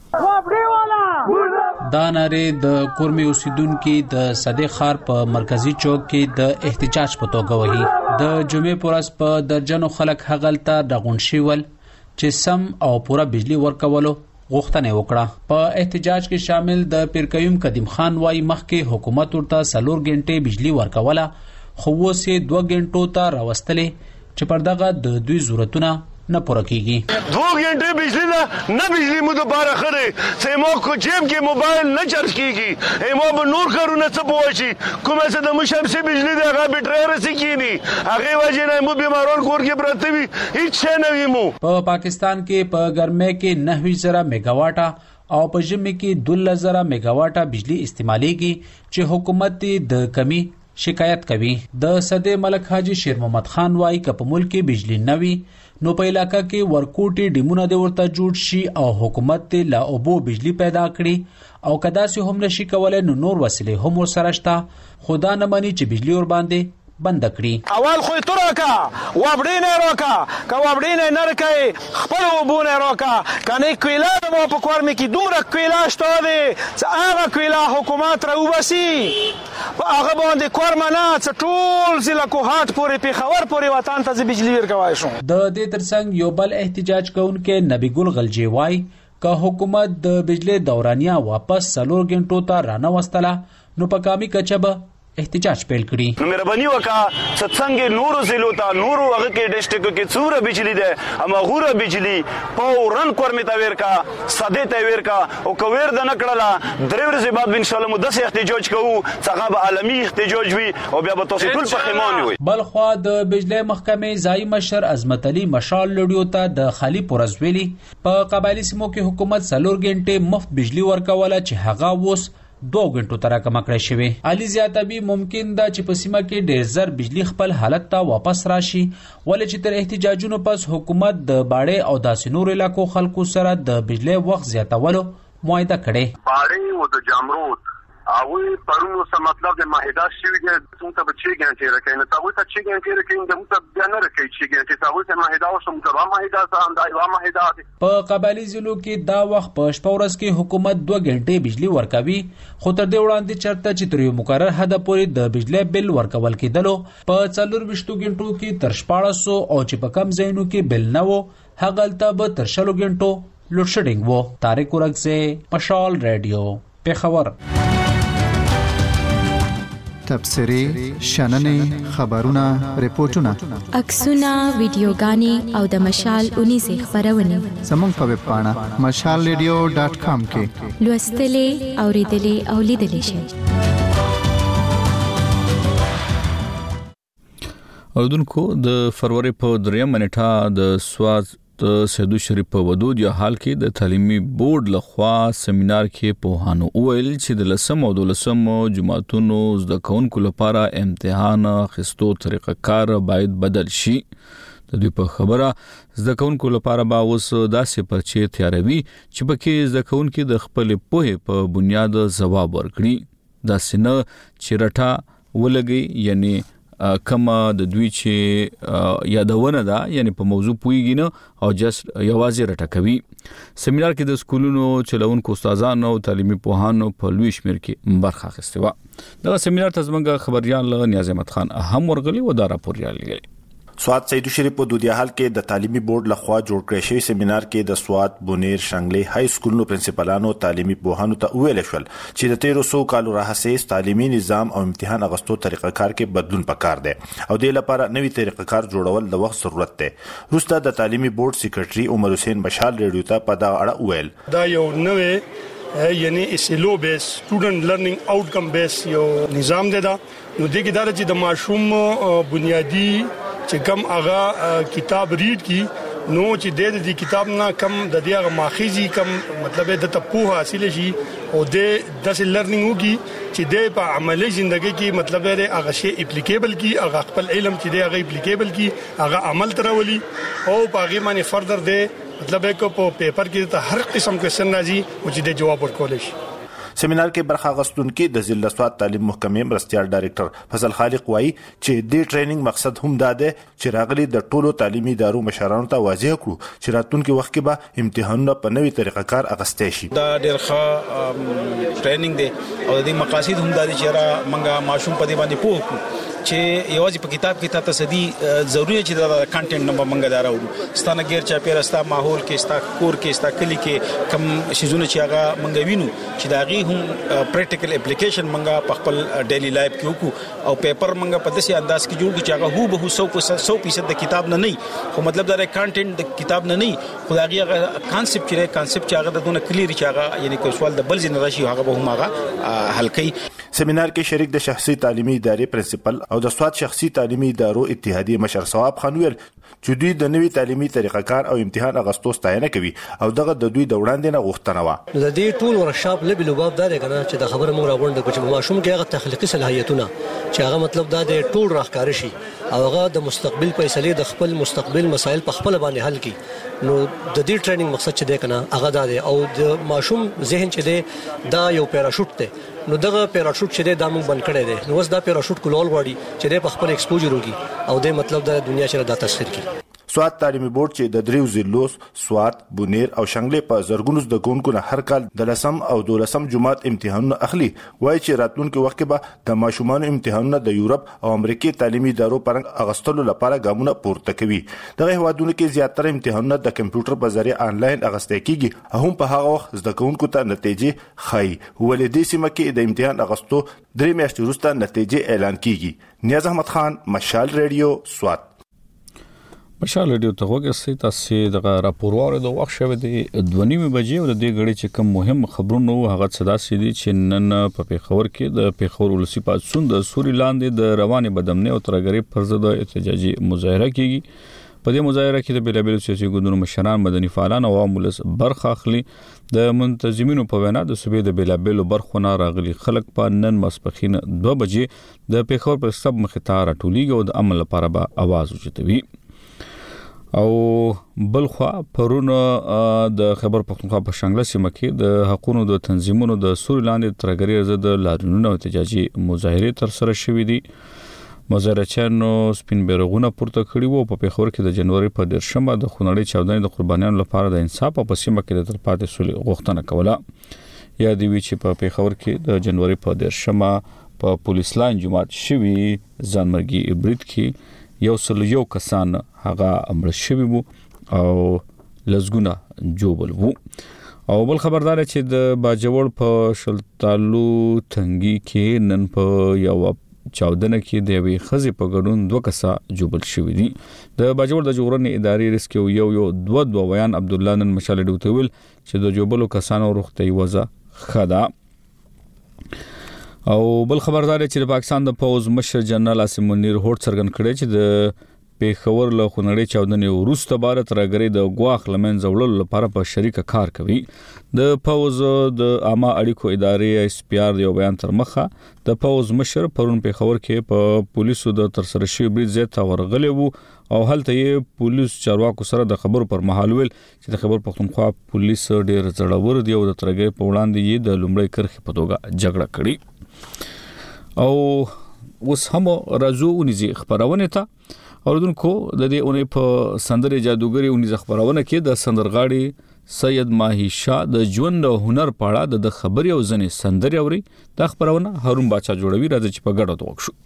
دا ناره د کورمي اوسیدونکو د صدیق خار په مرکزی چوک کې د احتجاج په توګه وهي. د جمعې پورس په درجنو خلک هغلته دغون شیول چې سم او پورا بجلی ورکولو غوښتنه وکړه. په احتجاج کې شامل د پیرکیم قدیم خان وای مخکې حکومت ورته 4 غنټې بجلی ورکوله خو وسه 2 غنټو ته راوستلې چې پر دغه د دوی ضرورتونه نه پوره کیږي. 2 غنټې بجلی نه بجلی مو دوباره خره سیمو کو جیب کې موبایل نه چارج کیږي ایمو به نور کارونه څه پوښي کومه څه د مشمسي بجلی دغه بیټری رسې کینی هغه وجه نه مو بیمارون کور کې پراته وي هیڅ نه ویمو. په پاکستان کې په ګرمۍ کې 9000 میگاواټه او په ژمي کې 12000 میگاواټه بجلی استعمالېږي چې حکومت د کمی شکایت کوي. د صدې ملک حاجی شیر محمد خان وای ک په ملک کې بجلی نوي نو په علاقہ کې ورکوټي ډیمونه د ورته جوړ شي او حکومت لا اوبو بجلی پیدا کړي او کدا سه هم نشي کولای نو نور وسیله هم سره شته خدا نه مانی چې بجلی ور باندې بند کړي. اول خو ترکا وابډینه روکا کا وابډینه نرکې خپل وبونه روکا کنه کویلا مو په کورمه کې دومره کویلا شته دي چې هغه کویلا حکومت راوبسي په هغه باندې کورمنه ټول ضلع کوهات پورې پیښور پورې وطن ته بجلی ورکوي شو. د دې ترڅنګ یو بل احتجاج کوونکې نبی ګل غلجی وای که حکومت د بجلی دورانیه واپس 4 غنټو ته رانه وستله نو په کامي کچبه احتجاج پیل کړي. نو مهرباني وکړه څنګه نورو ضلعو ته نورو هغه کې ډسټریکټ کې څومره بجلی ده اما غوره بجلی فورن کورمه تا ورکا ساده تا ورکا او کویر د نکړه درې ورځې بعد ان شاء الله مدس احتجاج کوو څنګه به عالمي احتجاج وي او بیا به تاسو ټول په خیمان وي. بلخوا د بجلی محکمې ځای مشر عظمت علي مشال لډیو ته د خالی پورز ویلي په قبایلی سیمو کې حکومت 4 غنټې مفت بجلی ورکوله چې هغه ووس 2 غنټو تر کم کړی شوی. علي زیاتبي ممکن ده چې په سیمه کې ډېر زر بجلی خپل حالت ته واپس راشي ولې چې تر احتجاجونو پس حکومت د باړې او داسې نور علاقو خلکو سره د بجلی وخت زیاتولو معاهده کړي. باړې او د جامرود اوی پرونو څه مطلب د معاهده شوی دی څنګه ته 6 غنټې راکې نه تاسو ته 6 غنټې راکې د مت بیان راکې 6 غنټې تاسو ته معاهده او سم تر معاهده ځان دای وا معاهده په قبایلی ضلعو کې دا وخت په شپه ورځ کې حکومت 2 غنټې بجلی ورکوي خو تر دې وړاندې چرته چې تر یو مقرر حد پورې د بجلی بل ورکول کېدلو په 24 غنټو کې تر 1400 او چې په کم ځایونو کې بل نه وو هغلته به تر 60 غنټو لوډ شیډینګ وو. طارق ورغزه مشال رادیو پیښور. تبصرې شننې خبرونه ریپورتونه عکسونه ویډیوګانې او د مشال 19 خبرونه زموږ په ویب پاڼه mashalradio.com کې لوستلې اوریدلې او لیدلې شئ. اوردونکو د فروری په 3 منټه د سواد د سیدو شریف په ودود یا حال کې د تعلیمي بورډ لخوا سیمینار کې په هانو ویل چې د لسم او د لسم جماعتونو زده کوونکو لپاره امتحان اخیستو طریقه کار باید بدل شي. د دې په خبره زده کوونکو لپاره به اوس داسې پرچې تیاروي چې پکې زده کوونکي د خپل پوهې په بنیاد ځواب ورکړي. داسې نه چې رټا ولګي یعنی کما د دوی چې یادونه ده یعنی په موضوع پویږي نه او جست یوازې رټکوي. سیمینار کې د سکولونو چلوونکو استادانو او تعلیمي پوهانو په لوی شمیر کې برخه اخیسته و. دا سیمینار ته زموږ خبريال نیاز احمد خان هم ورغلی و دا راپور یالي. سواد سیدو شریف په دودیا حال کې د تعلیمي بورډ لخوا جوړ کړی شوی سیمینار کې د سواد بونیر شنګلې های سکولونو پرنسپلانو تعلیمي پوهانو ته ویل شول چې د 1300 کالو راهیسې تعلیمي نظام او امتحان اغستو طریقه کار کې بدلون پکار دی او د لپاره نوې طریقه کار جوړول د وخت ضرورت دی. روسته د تعلیمي بورډ سیکریټري عمر حسین مشال ریډیو ته په دا اړه ویل دا یو نوې یعنی اسلو بیس سټوډنټ لرنینګ آوټکم بیس یو نظام دی دا نو د کې دا چې د ماشوم بنیادی چې کم هغه کتاب ریډ کی نو چې د دې کتاب نه کم د دې هغه ماخذي کم مطلب د تپوه حاصل شي او د داسې لرنینګ وکي چې د په عملی ژوندۍ کې مطلب د هغه شی اپلیکیبل کی هغه خپل علم چې د هغه اپلیکیبل کی هغه عمل ترولي او په هغه باندې فردر د مطلب کو په پیپر کې ته هر قسم کوېسچن راځي او چې د جواب ورکول شي. سیمینار کې برخه غستونکو د ضلع سواد تعلیم محکمې مرستيال ډایریکټر فضل خالق وایي چې د ټریننګ مقصد هم دا دی چې راغلي د ټولو تعلیمي ادارو مشرانو ته واضح کړو چې راتلونکي وخت کې به امتحانونه په نوې طریقه کار اغستې شي. دا ډېر ښه ټریننګ دی او د مقاصد هم دا دي چې را منګه ماشوم په دې باندې پوه کړو چې یوازې په کتاب کې تاسو سدي ضروري چې دا کنټینټ نمبر منګه دارو ستانه غیر چا پیرا ستا ماحول کې ستا کور کې ستا کلی کې کم شیزونه چې هغه منګه وینو چې دا غي هم پریکټیکل اپلیکیشن منګه په خپل ډیلی لایف کې وکړو او پیپر منګه په داسې انداز کې جوړ کړو چې هغه هو به 100% د کتاب نه خو مطلب دا کنټینټ د کتاب نه خو دا غي کانسپټ چې هغه د دونه کلیر چې هغه یعنی کوم سوال د بل ځین راشي هغه به هم هغه حل کوي. سیمینار کې شریک د شخصي تعلیمي ادارې پرنسپل او د سواد شخصي تعلیمي ادارو اتحادیه مشر ثواب خان ویل چې دوی د نوي تعلیمي طریقه کار او امتحان اغستو ستاینه کوي او دغه د دوی د وړاندې نه غوښتنه و. د دې ټول ورکشاپ لبل وباب دا کنه چې د خبره موږ راغونډه کوم چې ماشوم کې هغه تخلیقي صلاحیتونه چې هغه مطلب دا د ټول راخکار شي او هغه د مستقبل فیصله د خپل مستقبل مسایل په خپل باندې حل کړي. نو د دې ټریننګ مقصد چې دی کنه هغه دا دی او د ماشوم ذهن چې دی دا یو پیراشوټ دی نو دغه پیراشوټ چې د دامو بند کړي دي نو اوس دا پیراشوټ کولول غواړي چې د خپل ایکسپوجر وږي او د مطلب د دنیا سره د تاثیر کی. سواد تعلیمي بورډ چې د دریو ضلعو سواد، بونیر او شنګلې په زرګونو زده کوونکو نه هر کال د 10 او 12 جماعت امتحانونه اخلي، وایي چې راتلونکي وخت کې به د ماشومانو امتحانونه د یورپ او امریکای تعلیمي ادارو پرنګ اغستلو لپاره ګامونه پورته کوي. دغه هیوادونو کې زیاتره امتحانونه د کمپیوټر په ذریعه آنلاین اغستل کیږي، هم په هغه وخت زده کوونکو ته نتیجې ښایي. ولې دې سیمه کې د امتحان اغستو 3 میاشتې وروسته نتیجې اعلان کیږي. نیاز احمد خان، مشال ریډیو، سوات. مشال ریډیو ته وګورئ، تاسو د راپور د وخت شوه د 2:30 بجې او د دې غړي چې کوم مهم خبرونه هغه صدا سي چې نن په پیښور کې د پیښور ولسی پاتسون د سوري لاندې د رواني بدامنۍ او ترګری پر ضد احتجاجي مظاهره کیږي. په دې مظاهره کې د بیلابل سیاسي ګوندونو مشران، مدني فعالان او عوام ولس برخه اخلي. د منتظمینو په وینا د صوبې د بیلابل برخو نه راغلي خلک په نن ماسپخین 2 بجې د پیښور پر سب مخې راټولېږي او د عمل لپاره به आवाज اوچتوي. او بلخوا پرونه د خیبر پختونخوا په شانګله سیمه کې د حقوقو د تنظیمونو د سوري لاندې ترګری ضد لاریونونو احتجاجي مظاهره تر سره شوې دي. مظاهرچیانو سپین بیرغونه پورته کړي وو. په پیښور کې د جنوري په 10مه د خونړۍ چاودنې د قربانیانو لپاره د انصاف په سیمه کې د تلپاتې سولې غوښتنه کوله. یا دی وی چې په پیښور کې د جنوري په 10مه په پولیس لاین جماعت شوی ځانمرګي برید کې 101 کسان هغه امر شوی وو او لزګونه جوبل وو. او بل خبردار چې د باجوړ په شلتالو تنګي کې نن په یو چاودنه کې د وی خزي په ګډون 2 کسا جوبل شوی دي. د باجوړ د جوړنې ادارې ریسکیو یو 2 ویان عبد الله نن مشال ډوته ویل چې د جوبلو کسانو روغتي وضع خدا. او بل خبردار چې د پاکستان د پوز مشر جنرال عاصم منیر هوټ څرګند کړی چې د پیښور له خونړۍ چاودنې وروسته بھارت راګری د غواخ لمن زولل لپاره په شریکه کار کوي. د پوز د عامه اړیکو ادارې اس پی آر یو بیان تر مخه د پوز مشر پرون پیښور کې په پولیسو د تر سره شوی برید زیات ورغلی وو او هلته یې پولیس چارواکو سره د خبرو پر مهال ویل چې د خبر پختونخوا پولیس ډیر زړور دی او د ترګي په وړاندې یې د لومړی کرخې په توګه جګړه کړې. او اوس هم راځو ونیزي خبرونه ته اوردونکو د دې اونې په سندره جادوګری اونې خبرونه کې د سندرغاړي سید ماهی شاه د ژوند او هنر په اړه د خبري او ځنې سندره اوري. د خبرونه هارون باچا جوړوي، راځي چې په ګډه توګه شو.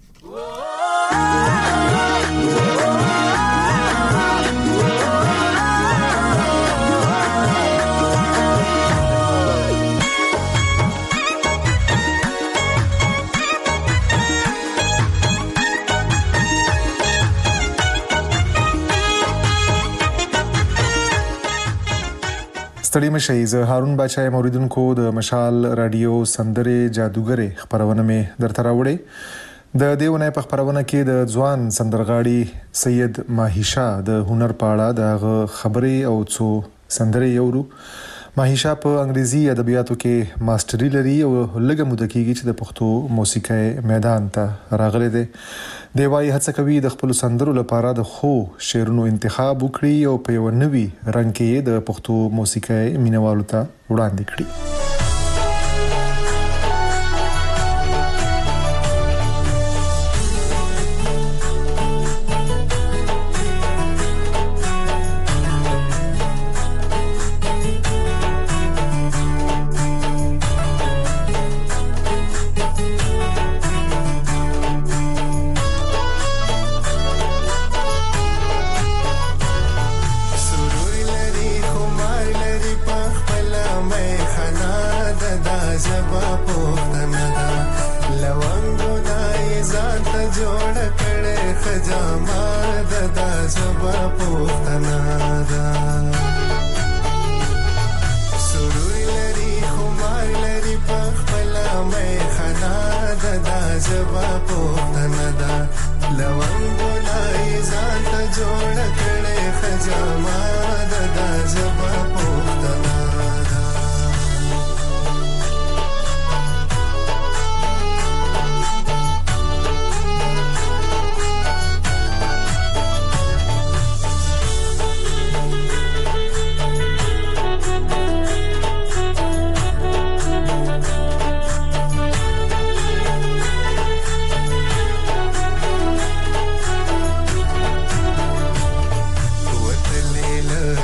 ستړي مشئ. زه هارون باچا موریدونکو د مشال رادیو سندره جادوګری خبرونه مې درته راوړې. د دیونه په خبرونه کې د ځوان سندرغاړي سید ماهی شاه د هنر په اړه د خبري او څو سندره یورو. ماهی شاه په انګریزي ادبیاتو کې ماستری لري او لږه موده کېږي چې د پښتو موسیقۍ میدان ته راغلی دی. دی وايي هڅه کوي د خپل سندرو لپاره د خو شعرونو انتخاب وکړي او په یو نوي رنګ کې د پښتو موسیقۍ مینوالو ته وړاندې کړي.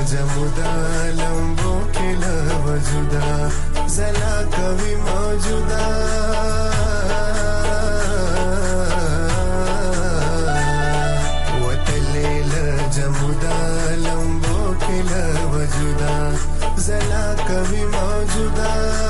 جمودا لمبو کلا وجودا زلا کوي موجودا وتلیل جمودا لمبو کلا وجودا زلا کوي موجودا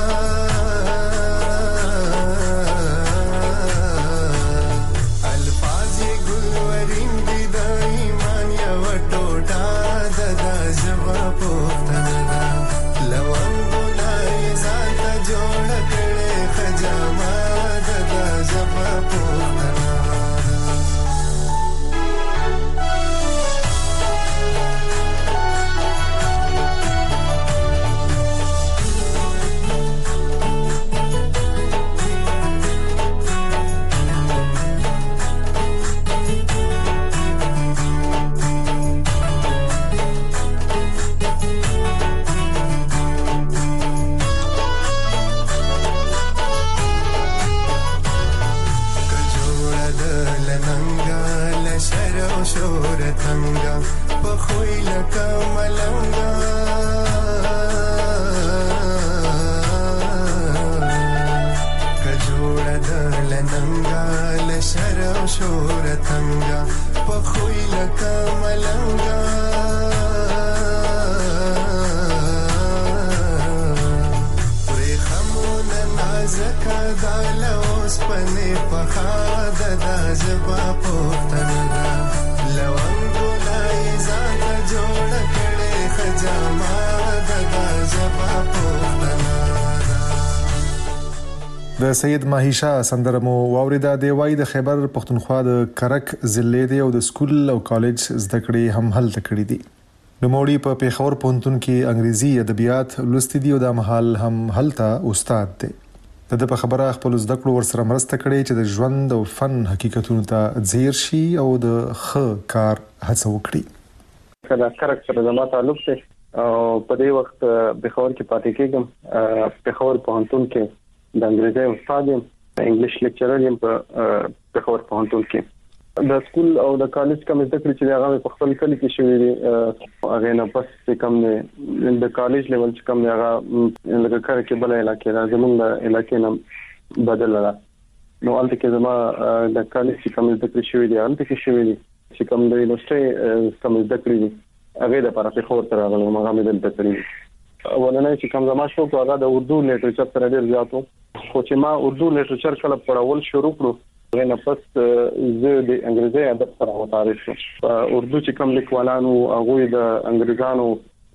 د سید ماهیشا سندره مو واوریدا دی وای د خیبر پښتونخوا د کرک ضلع دی او د سکول او کالج زده کړې هم هلته کړې دي. نوموړي په پیښور پوهنتون کې انګریزي ادبیات لوستي دي او د مهال هم هلته استاد دی. د په خبره خپل زده کړو ورسره مرسته کړې چې د ژوند او فن حقیقتونو ته ځیر شي او د ښه کار هڅه وکړي. کله کرک سره زما تعلق دی او په دې وخت پیښور کې پاتې کېږم. پیښور پوهنتون کې د انګریزي استاد یم، انګلیش لیکچرر یم په پیښور پوهنتون کې. د سکول او د کالج کوم زده کړې چې هغه په خپل کلی کې شوې دي هغه نه پس کم نه د کالج لیول چې کم نه هغه لکه کار کې بل علاقې را زمونږ د علاقې نه بدل را نو الته کې زما د کالج کوم زده کړې شوې دي الته کې شوې دي چې کوم د یونیورسيټي کوم زده کړې دي هغه د لپاره پیښور ته راغلم هغه مې دلته کړی. ولنه چې کوم زما شوق هغه د اردو لیټریچر سره ډیر زیاتو خو چې ما اردو لیټریچر کله پڑھول شروع کړو غوښنه پس زه د انګریزي ادب سره متعارف شوم. اردو چې کوم لیکوالانو هغه د انګریزانو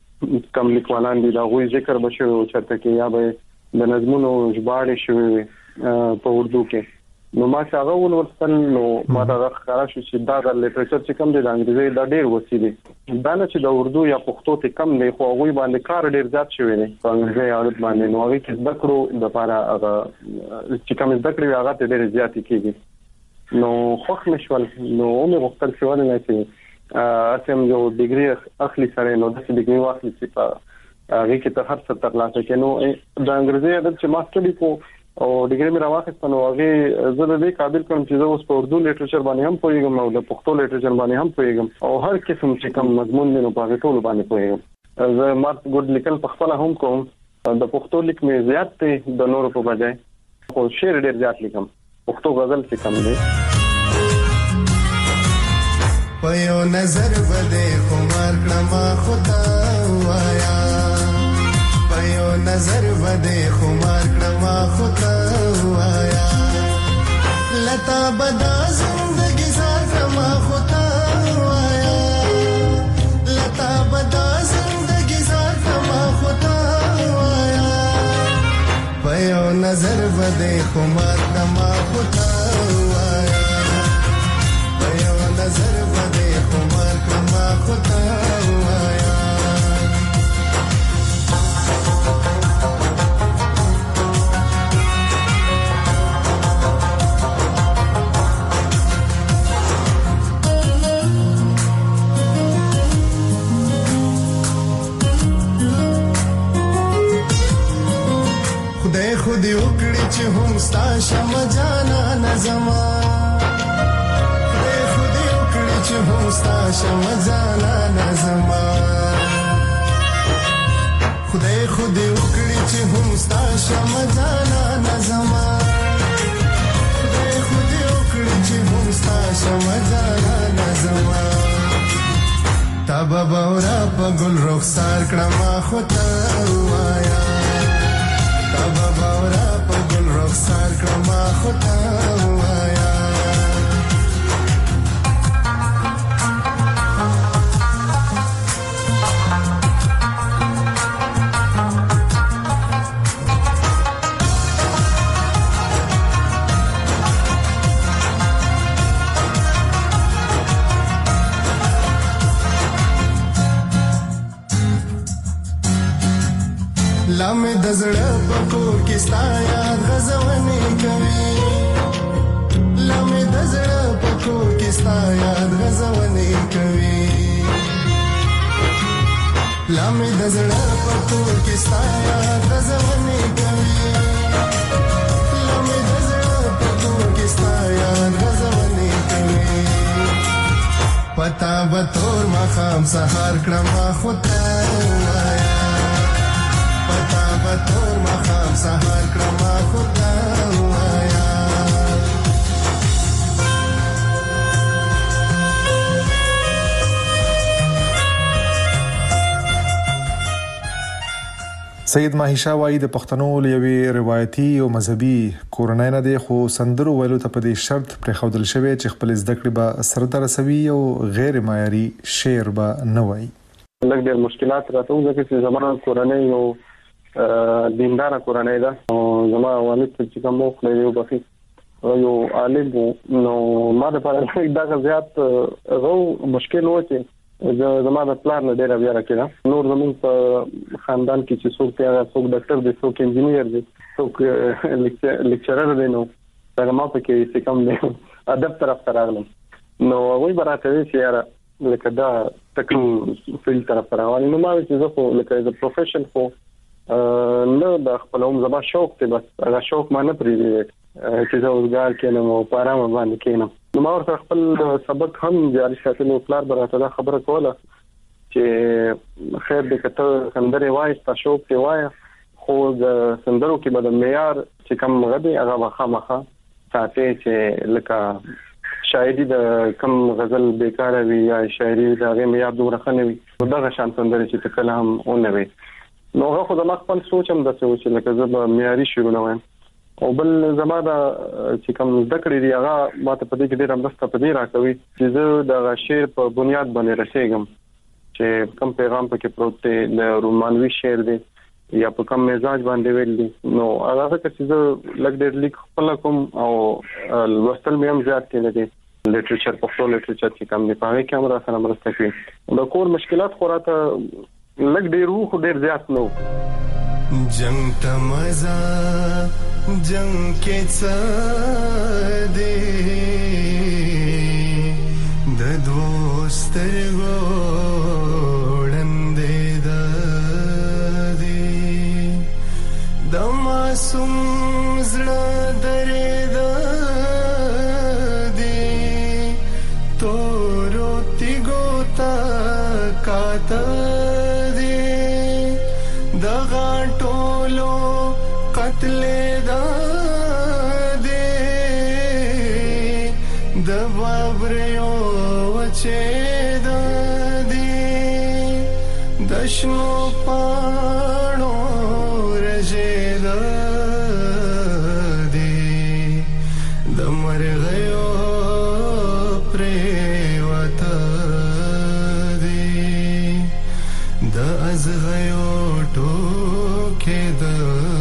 کوم لیکوالان دي دا غوي ذکر بشو چرته کې یا به د نظمونو ژباړې شوی په اردو کې نو ما څنګه ولورستل نو ما دا ښکارا شو چې دا د لیټریچر چې کوم د انګریزي دا ډیر وسیله دا نه چې د اردو یا پښتو ته کم نه خو هغه باندې کار ډیر زیات شوی دی په انګریزي عادت باندې نو هغه کې د کړو د لپاره هغه چې کوم د کړو هغه ډیر زیات کیږي نو خوښ مشول نو مې وختل شو نه چې اسم یو ډیګري اخلي سره نو د ډیګري واخلي چې په هغه کې ته هر څه ترلاسه کړي نو د انګریزي عادت چې ماستر دی کو او ډیګري مې راوخت نو هغه زه د دې قابل کوم چې زه اوس په اردو لیټریچر باندې هم پوهیږم او د پښتو لیټریچر باندې هم پوهیږم او هر قسم چې کوم مضمون دی نو په ټول باندې پوهیږم. زه مارک ګډ لیکل په خپل هم کوم د پښتو لیک مې زیات دی د نورو په بجای خو شعر ډیر زیات لیکم پښتو غزل څه کم دی. په یو نظر بده خمار کړم خدا وایا په یو نظر بده خمار کړم خدا وایا لتا بدا زندگی زار کړم خدا وایا لتا بدا زندگی زار کړم خدا وایا په یو نظر بده خمار کړم خدا وایا په یو نظر بده خمار کړم خدا وایا خود وکړي چې هم ستا شم جانا نظما خود وکړي چې هم ستا شم جانا نظما خدای خدای وکړي چې هم ستا شم جانا نظما خدای خدای وکړي چې هم ستا شم جانا نظما تا بابا ورا په ګل رخسار کړم خو ته وایا تا بابا ورا په ګل رخسار کړم خو ته وایا لمه د زړه په کور کې ستا یاد غزونې کوي لمه د زړه په کور کې ستا یاد غزونې کوي لمه د زړه په کور کې ستا یاد غزونې کوي لمه د زړه په کور کې ستا یاد غزونې کوي پتا به تور مخام سحر کړم خو ته پتا به تور مخام سحر کړم خو ته وایا سید ماهیشا وایي د پښتنو لوي روایتي او مذهبي کورنۍ نه دی خو سندرو ویلو ته په دې شرط پر خوذل شوی چې خپل زده کړې به سره درسوي او غیر معیاري شعر به نه وایي لږ ډېر مشکلات راته وځي چې زموږ کورنۍ یو دیندار کورنۍ ده او زما والد چې کوم مخ لري او بخي یو عالم نو ما د پر دا زیات غو مشکل و چې زما د پلان نه ډیر بیا راکړه نور زموږ په خاندان کې چې څوک پیغه څوک ډاکټر دی څوک انجینیر دی څوک لیکچرر دی نو دا ما په کې څه کم دی ادب طرف ته راغلم نو وای براته چې یاره لکه دا تکم فیل طرف ته راغلی نو ما چې زه خو لکه د پروفیشن خو نه د خپل زما شوق ته بس هغه شوق ما نه پریږدي چې زه وزګار کینم او په آرام باندې کینم نو ما ورته خپل سبق هم جاري ساتلو پلار براته دا خبره کوله چې خیر دې کته سندره وایي تاسو شوق ته وایي خو د سندرو کې به د معیار چې کم غدي هغه مخه ساتي چې لکه شاعري د کم غزل بیکاره وي یا شاعري د هغه معیار دوه خنه وي دغه شان سندره چې کلام اون وي نو هغه خو د ما خپل سوچ هم د څه و چې لکه زه به معیاري شروع نه وایم او بل زما د چې کوم ذکر دی هغه ماته په دې کې ډېر مرسته په دې راکوي چې زه د شعر په بنیاد باندې رسېږم چې کوم پیغام پکې پروت دی د رومانوي شعر دی یا په کوم مزاج باندې ویل دي نو هغه چې زه لږ ډېر لیک خپل کوم او لوستل مې هم زیات کړي دي لټریچر پښتو لټریچر چې کوم دی په هغه کې هم را سره مرسته کوي د کور مشکلات خو راته لږ ډېر وو خو ډېر زیات نو جنگ تمزا جنگ کې څه دی د دوسترګو وړاندې دی د معصوم زړه درې دی تورو تیګو تا کاته قتل دا دے د بابریو وچه دا دی دشنو پانو رجه دا دی د مرغیو پریوتا دی د ازغیو ټوکه دا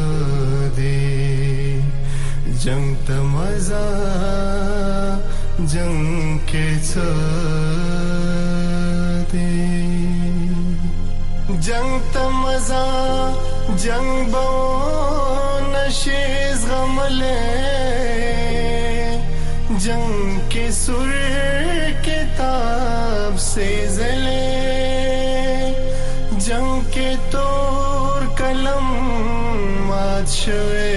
جنگ تمزا جنگ کے چھتے جنگ تمزا جنگ بو نشیز غملے جنگ کے سر کتاب سے زلے جنگ کے تور قلم مات شوے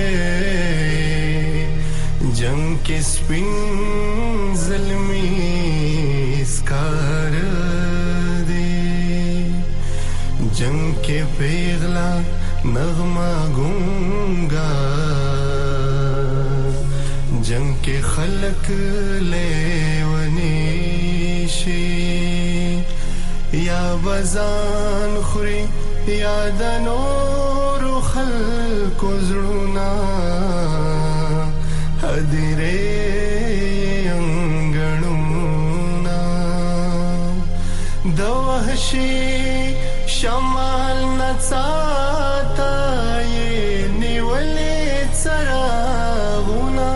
جنگ کے سپین ظلمی اسکار دے جنگ के पेगला नगमा गूंगा जंग के खलक लेवनीशी या बजान खुरी या दनोर खल्क زړونا هدیره انګړونا د وحشي شمال نڅاتا یې نیولې څراغونا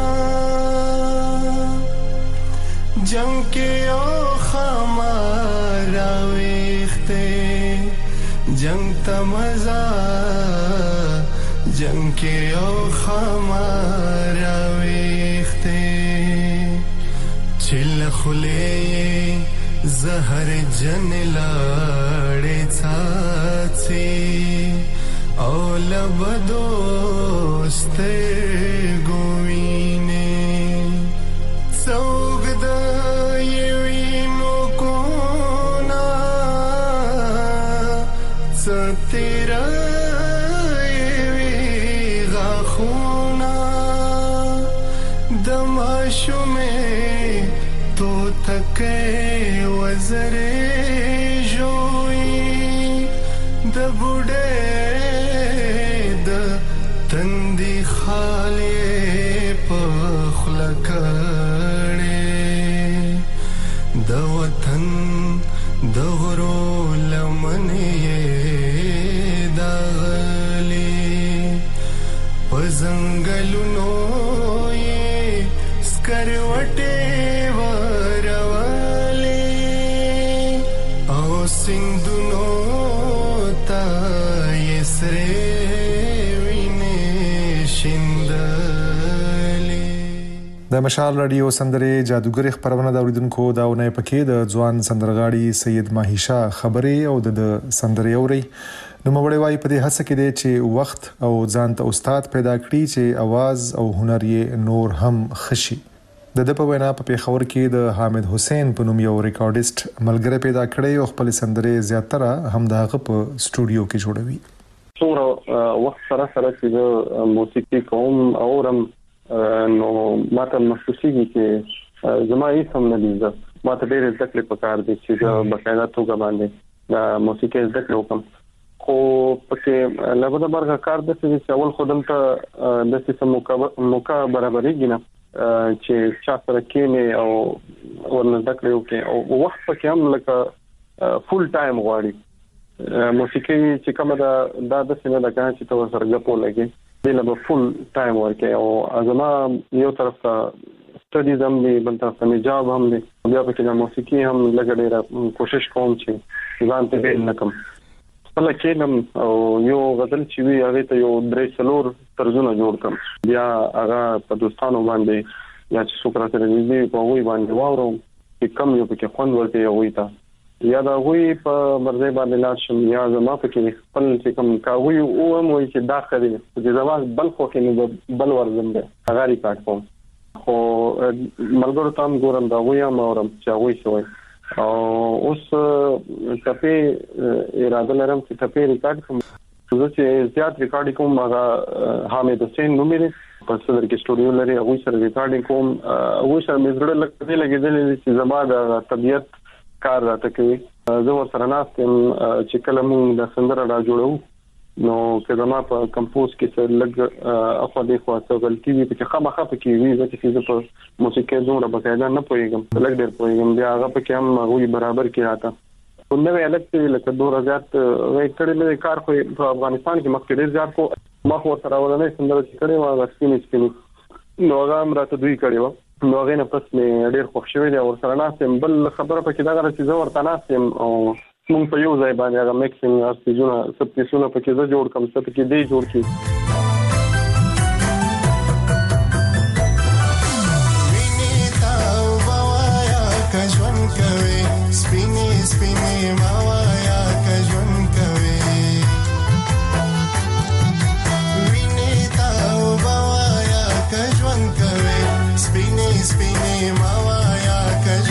جنگ کې او خمارا ویخته جنگ تمزا جنگ کې او خمارا ویخته چل خله زهر جن لاړې څاڅي او لبدوسته ګوینه څوګد یوینو کونا ستیرا تو تکے وزرے جوئی د بوډے د تندی خالی پخلکڑے د وطن د غرو لمنی داغلی پزنگلونو کروټه ورواله او سندونو تا یسره وینه شیندلې د مشال رادیو سندره جادوګر خبرونه دا اوریدونکو داونه پکې د ځوان سندرغاړي سید ماهیشا خبره او د سندره اوري نو مړی وای په دې هڅه کې دی چې وخت او ځان ته استاد پیدا کړي چې आवाज او هنر یې نور هم خشي د په وینا په پیښور کې د حامد حسین په نوم یو ریکارډیست ملګری پیدا کړی او خپل سندره زیاتره هم دغه په سټوډیو کې جوړوي څومره وخت سره چې موسیقي کوم اورم نو ماته محسوسيږي چې زما هیڅ هم نه دي ماته ډېر ځکه په کار دي چې بقاعده توګه باندې د موسیقي ذکر وکم خو پکې لږه برخه کار د چې اول خودم ته د سیستم موقع برابرېږي نه چې چا سره کېنه او ورنځ کړو کې او وخت پکې هم لکه فول ټایم غواړي موسیقي چې کومه دا د سینې د کار چې تو سره غپو لګي دله به فول ټایم ورکې او ازما یو طرف ته سټډیز هم دي بل طرف ته جاب هم دي بیا پکې د موسیقي هم لګ ډېر کوشش کوم چې ځان ته به نکم خپل کېنم او یو غزل چې وی هغه ته یو درې څلور طرزونه جوړ کړم بیا هغه په دوستانو باندې یا چې څوک سره دې په وی باندې واورم چې کم یو پکې خوند ورته وي تا یا دا وی په مرزه باندې لاشم یا زما پکې خپل چې کوم کاوی او مو چې داخلي چې زواز بل خو کې بل ورزم ده هغه ریکارډ کوم خو ملګرو تام ګورم دا وی ما اورم چې وی شوی او اوس ټپه اراده لرم چې ټپه ریکارډ کوم چې زیات ریکارډ کوم هغه حامد حسین نوم لري په صدر کې سټوډیو لري هغه سره ریکارډینګ کوم هغه سره مزړه لګیدل چې زما د طبيعت کار راته کوي زه ورسره ناستم چې کله موږ د سندره را جوړو نو کله ما په کمپوز کې څه لګ اخو دې خو څه غلطي وي چې خامخا پکې وي چې په موسیقي زوړه بقاعده نه پويګم لګ ډېر پويګم بیا هغه پکې هم هغه برابر کې راته نو الګ چې لکه 2000 وای کړي کار خو په افغانستان کې مخکې ډېر ځار کو ما خو سره ولنه سندره چې کړي ما غسینې نو هغه هم راته دوی کړي و نو هغه نه پس مې ډېر خوښ شوی دی او سره ناسم بل خبره پکې دا غره چې زه ورته ناسم او مونږ په یو ځای باندې هغه میکسینګ ارتجونه سبتیسونه پکې زه جوړ کوم څه پکې دی جوړ کی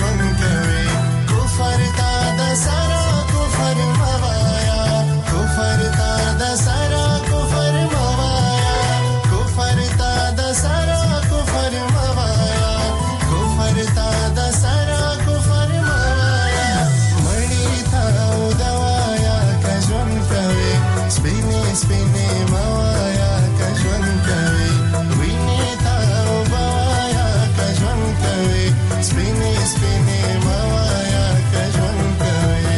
Kufar سپینې موایا که ژوند کوي وینې تا وبوایا که ژوند کوي سپینې سپینې موایا که ژوند کوي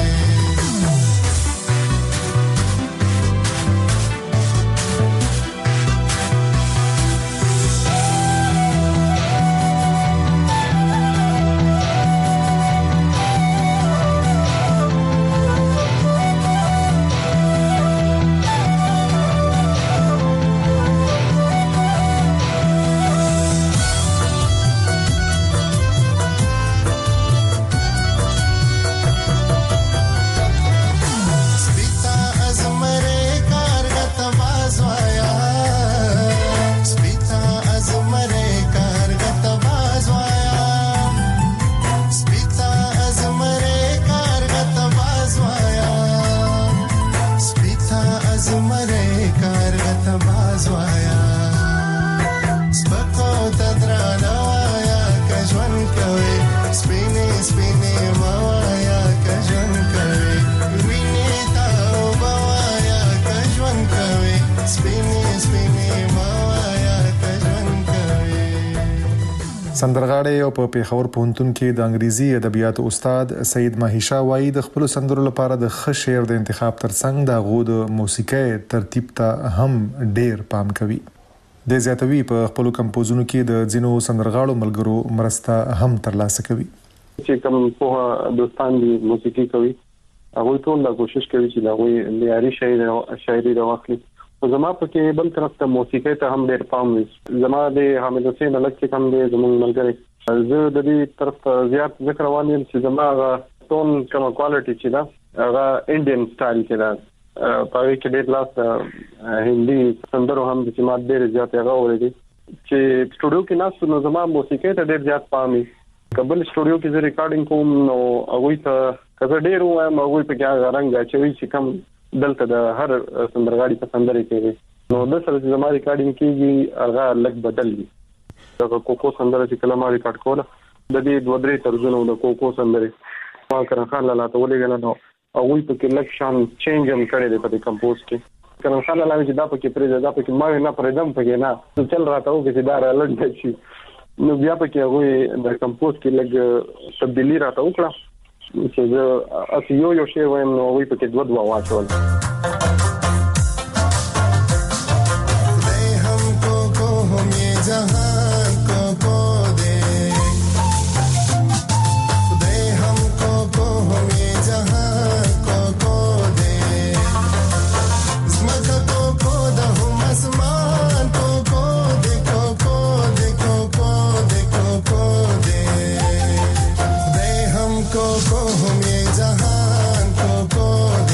سندرغاړی او په پیښور پوهنتون کې د انګریزي ادبیاتو استاد سید ماهیشا وایي د خپل سندرو لپاره د ښه شعر د انتخاب ترڅنګ د هغو د موسیقۍ ترتیب ته هم ډیر پام کوي. د زیاتوي په خپل کمپوزونو کې د ځینو سندرغاړو ملګرو مرسته هم ترلاسه کوي. چې کوم په دوستان دي موسیقي کوي هغه ټول لا کوشش کوي چې دا وي لیاري شاعري راوخلي. زما په کې بل طرف ته موسیقي ته هم ډېر پام وي. زما د حامد حسین الګ چې کوم دی زموږ ملګری زه د دې طرف ته زیات ذکر روان یم چې زما ټون کوم کوالټي چې دا هغه انډین سټایل کې دا په کې ډېر لاس هندي سندرو هم چې ما ډېر زیات هغه اورېدي چې سټوډیو کې ناس نو زما موسیقي ته ډېر زیات پام وي. قبل سټوډیو کې زه ریکارډینګ کوم نو هغه ته کزه ډېر وایم هغه په کې رنګ اچوي چې کوم دلته د هر سندرغاړي په سندرې کې نو د سره چې زما ریکارډینګ کېږي هغه لږ بدل دي. دا کوکو سندره چې کله ما ریکارډ کوله د دې دوه درې طرزونو د کوکو سندرې ما کرن خان لاله ته ولېږل نو هغه په کې لږ شان چینج هم کړی دی په دې کمپوز کې. کرن خان لاله چې دا په کې پرې دا په کې ما نه پرېدم په کې نه چل راته و چې دا رالند شي نو بیا په کې هغه د کمپوز کې لږ تبدیلی راته وکړه چې زه اسی یو شی وایم نو وی په کې دوه واچول. خدای هم کو هم یې جهان کو دے خدای هم کو هم یې جهان کو دے زمکه کو د هم اسمان کو دے کو دے کو دے خدای هم کو هم یې جهان کو دے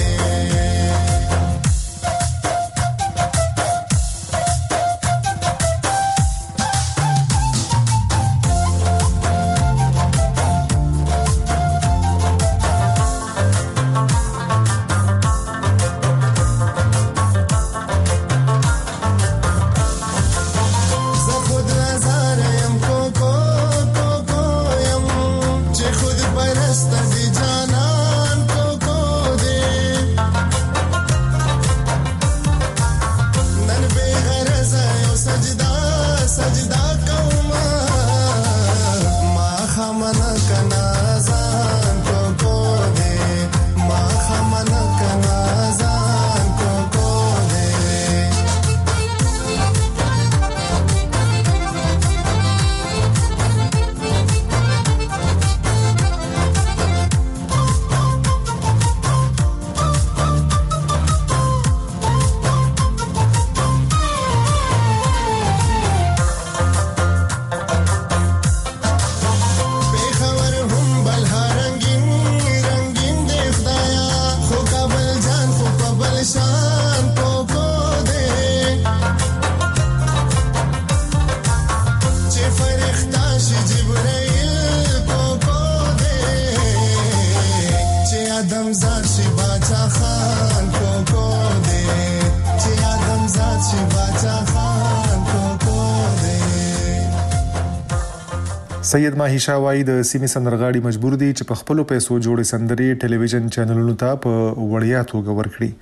سید ماهیشا وایي د سیمې سندرغاړي مجبور دي چې په خپلو پیسو جوړې سندرې ټلویزیون چینلونو ته په وړیا توګه ورکړي.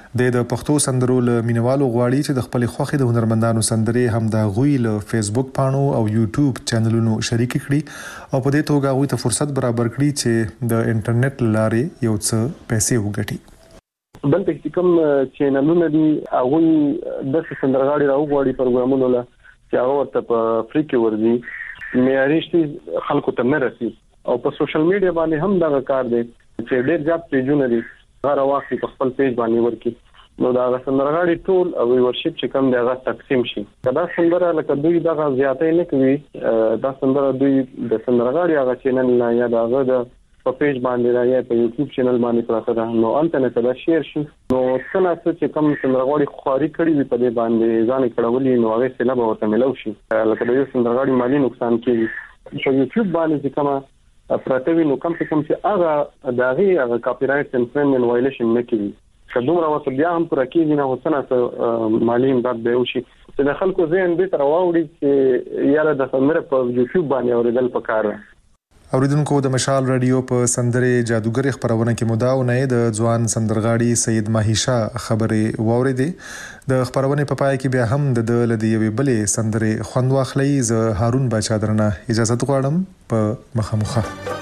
د پښتو سندرو له مینوالو غواړي چې د خپل خوخي د هنرمندانو سندرې هم د غوي له فیسبوک پاڼو او یوټیوب چینلونو شریک کړي او په دې توګه غوي ته فرصت برابر کړي چې د انټرنیټ لارې یو څه پیسې وګټي. بل چې کوم چینلونه دي هغه د سندرغاړي راوغواړي پروګرامونو له چې هغه ورته په فری کې ورځي معیاري خلکو ته نه رسي او په سوشل میډیا باندې هم دا کار دی چې ډېر زیات پیجونه دي هر وخت په خپل پیج باندې ورکی نو دا سندرغاړي ټول او ورشپ چې کوم دی هغه تقسیم شي کدا سندره لکه دوی دا زیاتې نه کوي دا سندره دوی د سندرغاړي هغه چینل نه یا دا هغه په پیج باندې یا په یوټیوب چینل باندې پراته ده نو انټرنیټ دا شیر شي نو څنګه چې کوم سندرغاړي خواري کړی وي په دې باندې ځان کړولې نو هغه څه نه ورته ملو شي لکه د یو سندرغاړي مالی نقصان کیږي په یوټیوب باندې چې کومه پراتوي نو کم څه کم چې هغه داغي کاپی رائټ انفرینجمنت وایلیشن نه کوي کډومره وسه بیا هم پر کېږي نه وسنه مالی امداد به وشي چې د خلکو ذهن به تر واوړي چې یاره د سندره په یوټیوب باندې اوریدل پکاره. اوریدونکو د مشال رادیو په سندره جادوګر خبرونه کې مداونه د ځوان سندرغاړي سید ماهیشا خبرې واوریدې د خبرونه په پای کې بیا هم د لدیوي بلې سندره خوند واخلي ز هارون باچا درنه اجازه غواړم په مخامخه.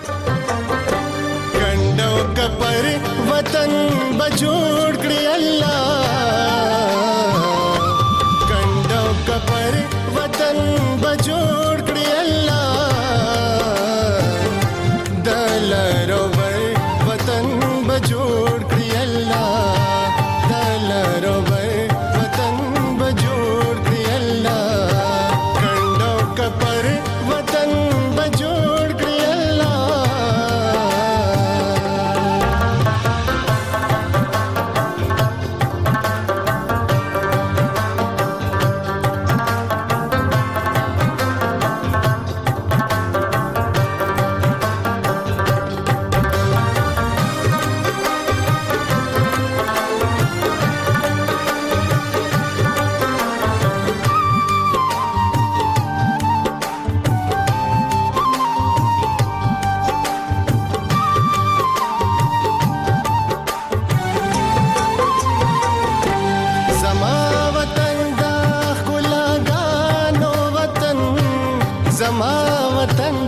ګندو کپر وطن بجوړ کړی الله ګندو کپر وطن بجوړ کړی الله دلرو وطن بجوړ کړی الله دلرو وطن بجوړ کړی الله ګندو کپر وطن بجوړ کړی الله زما وطن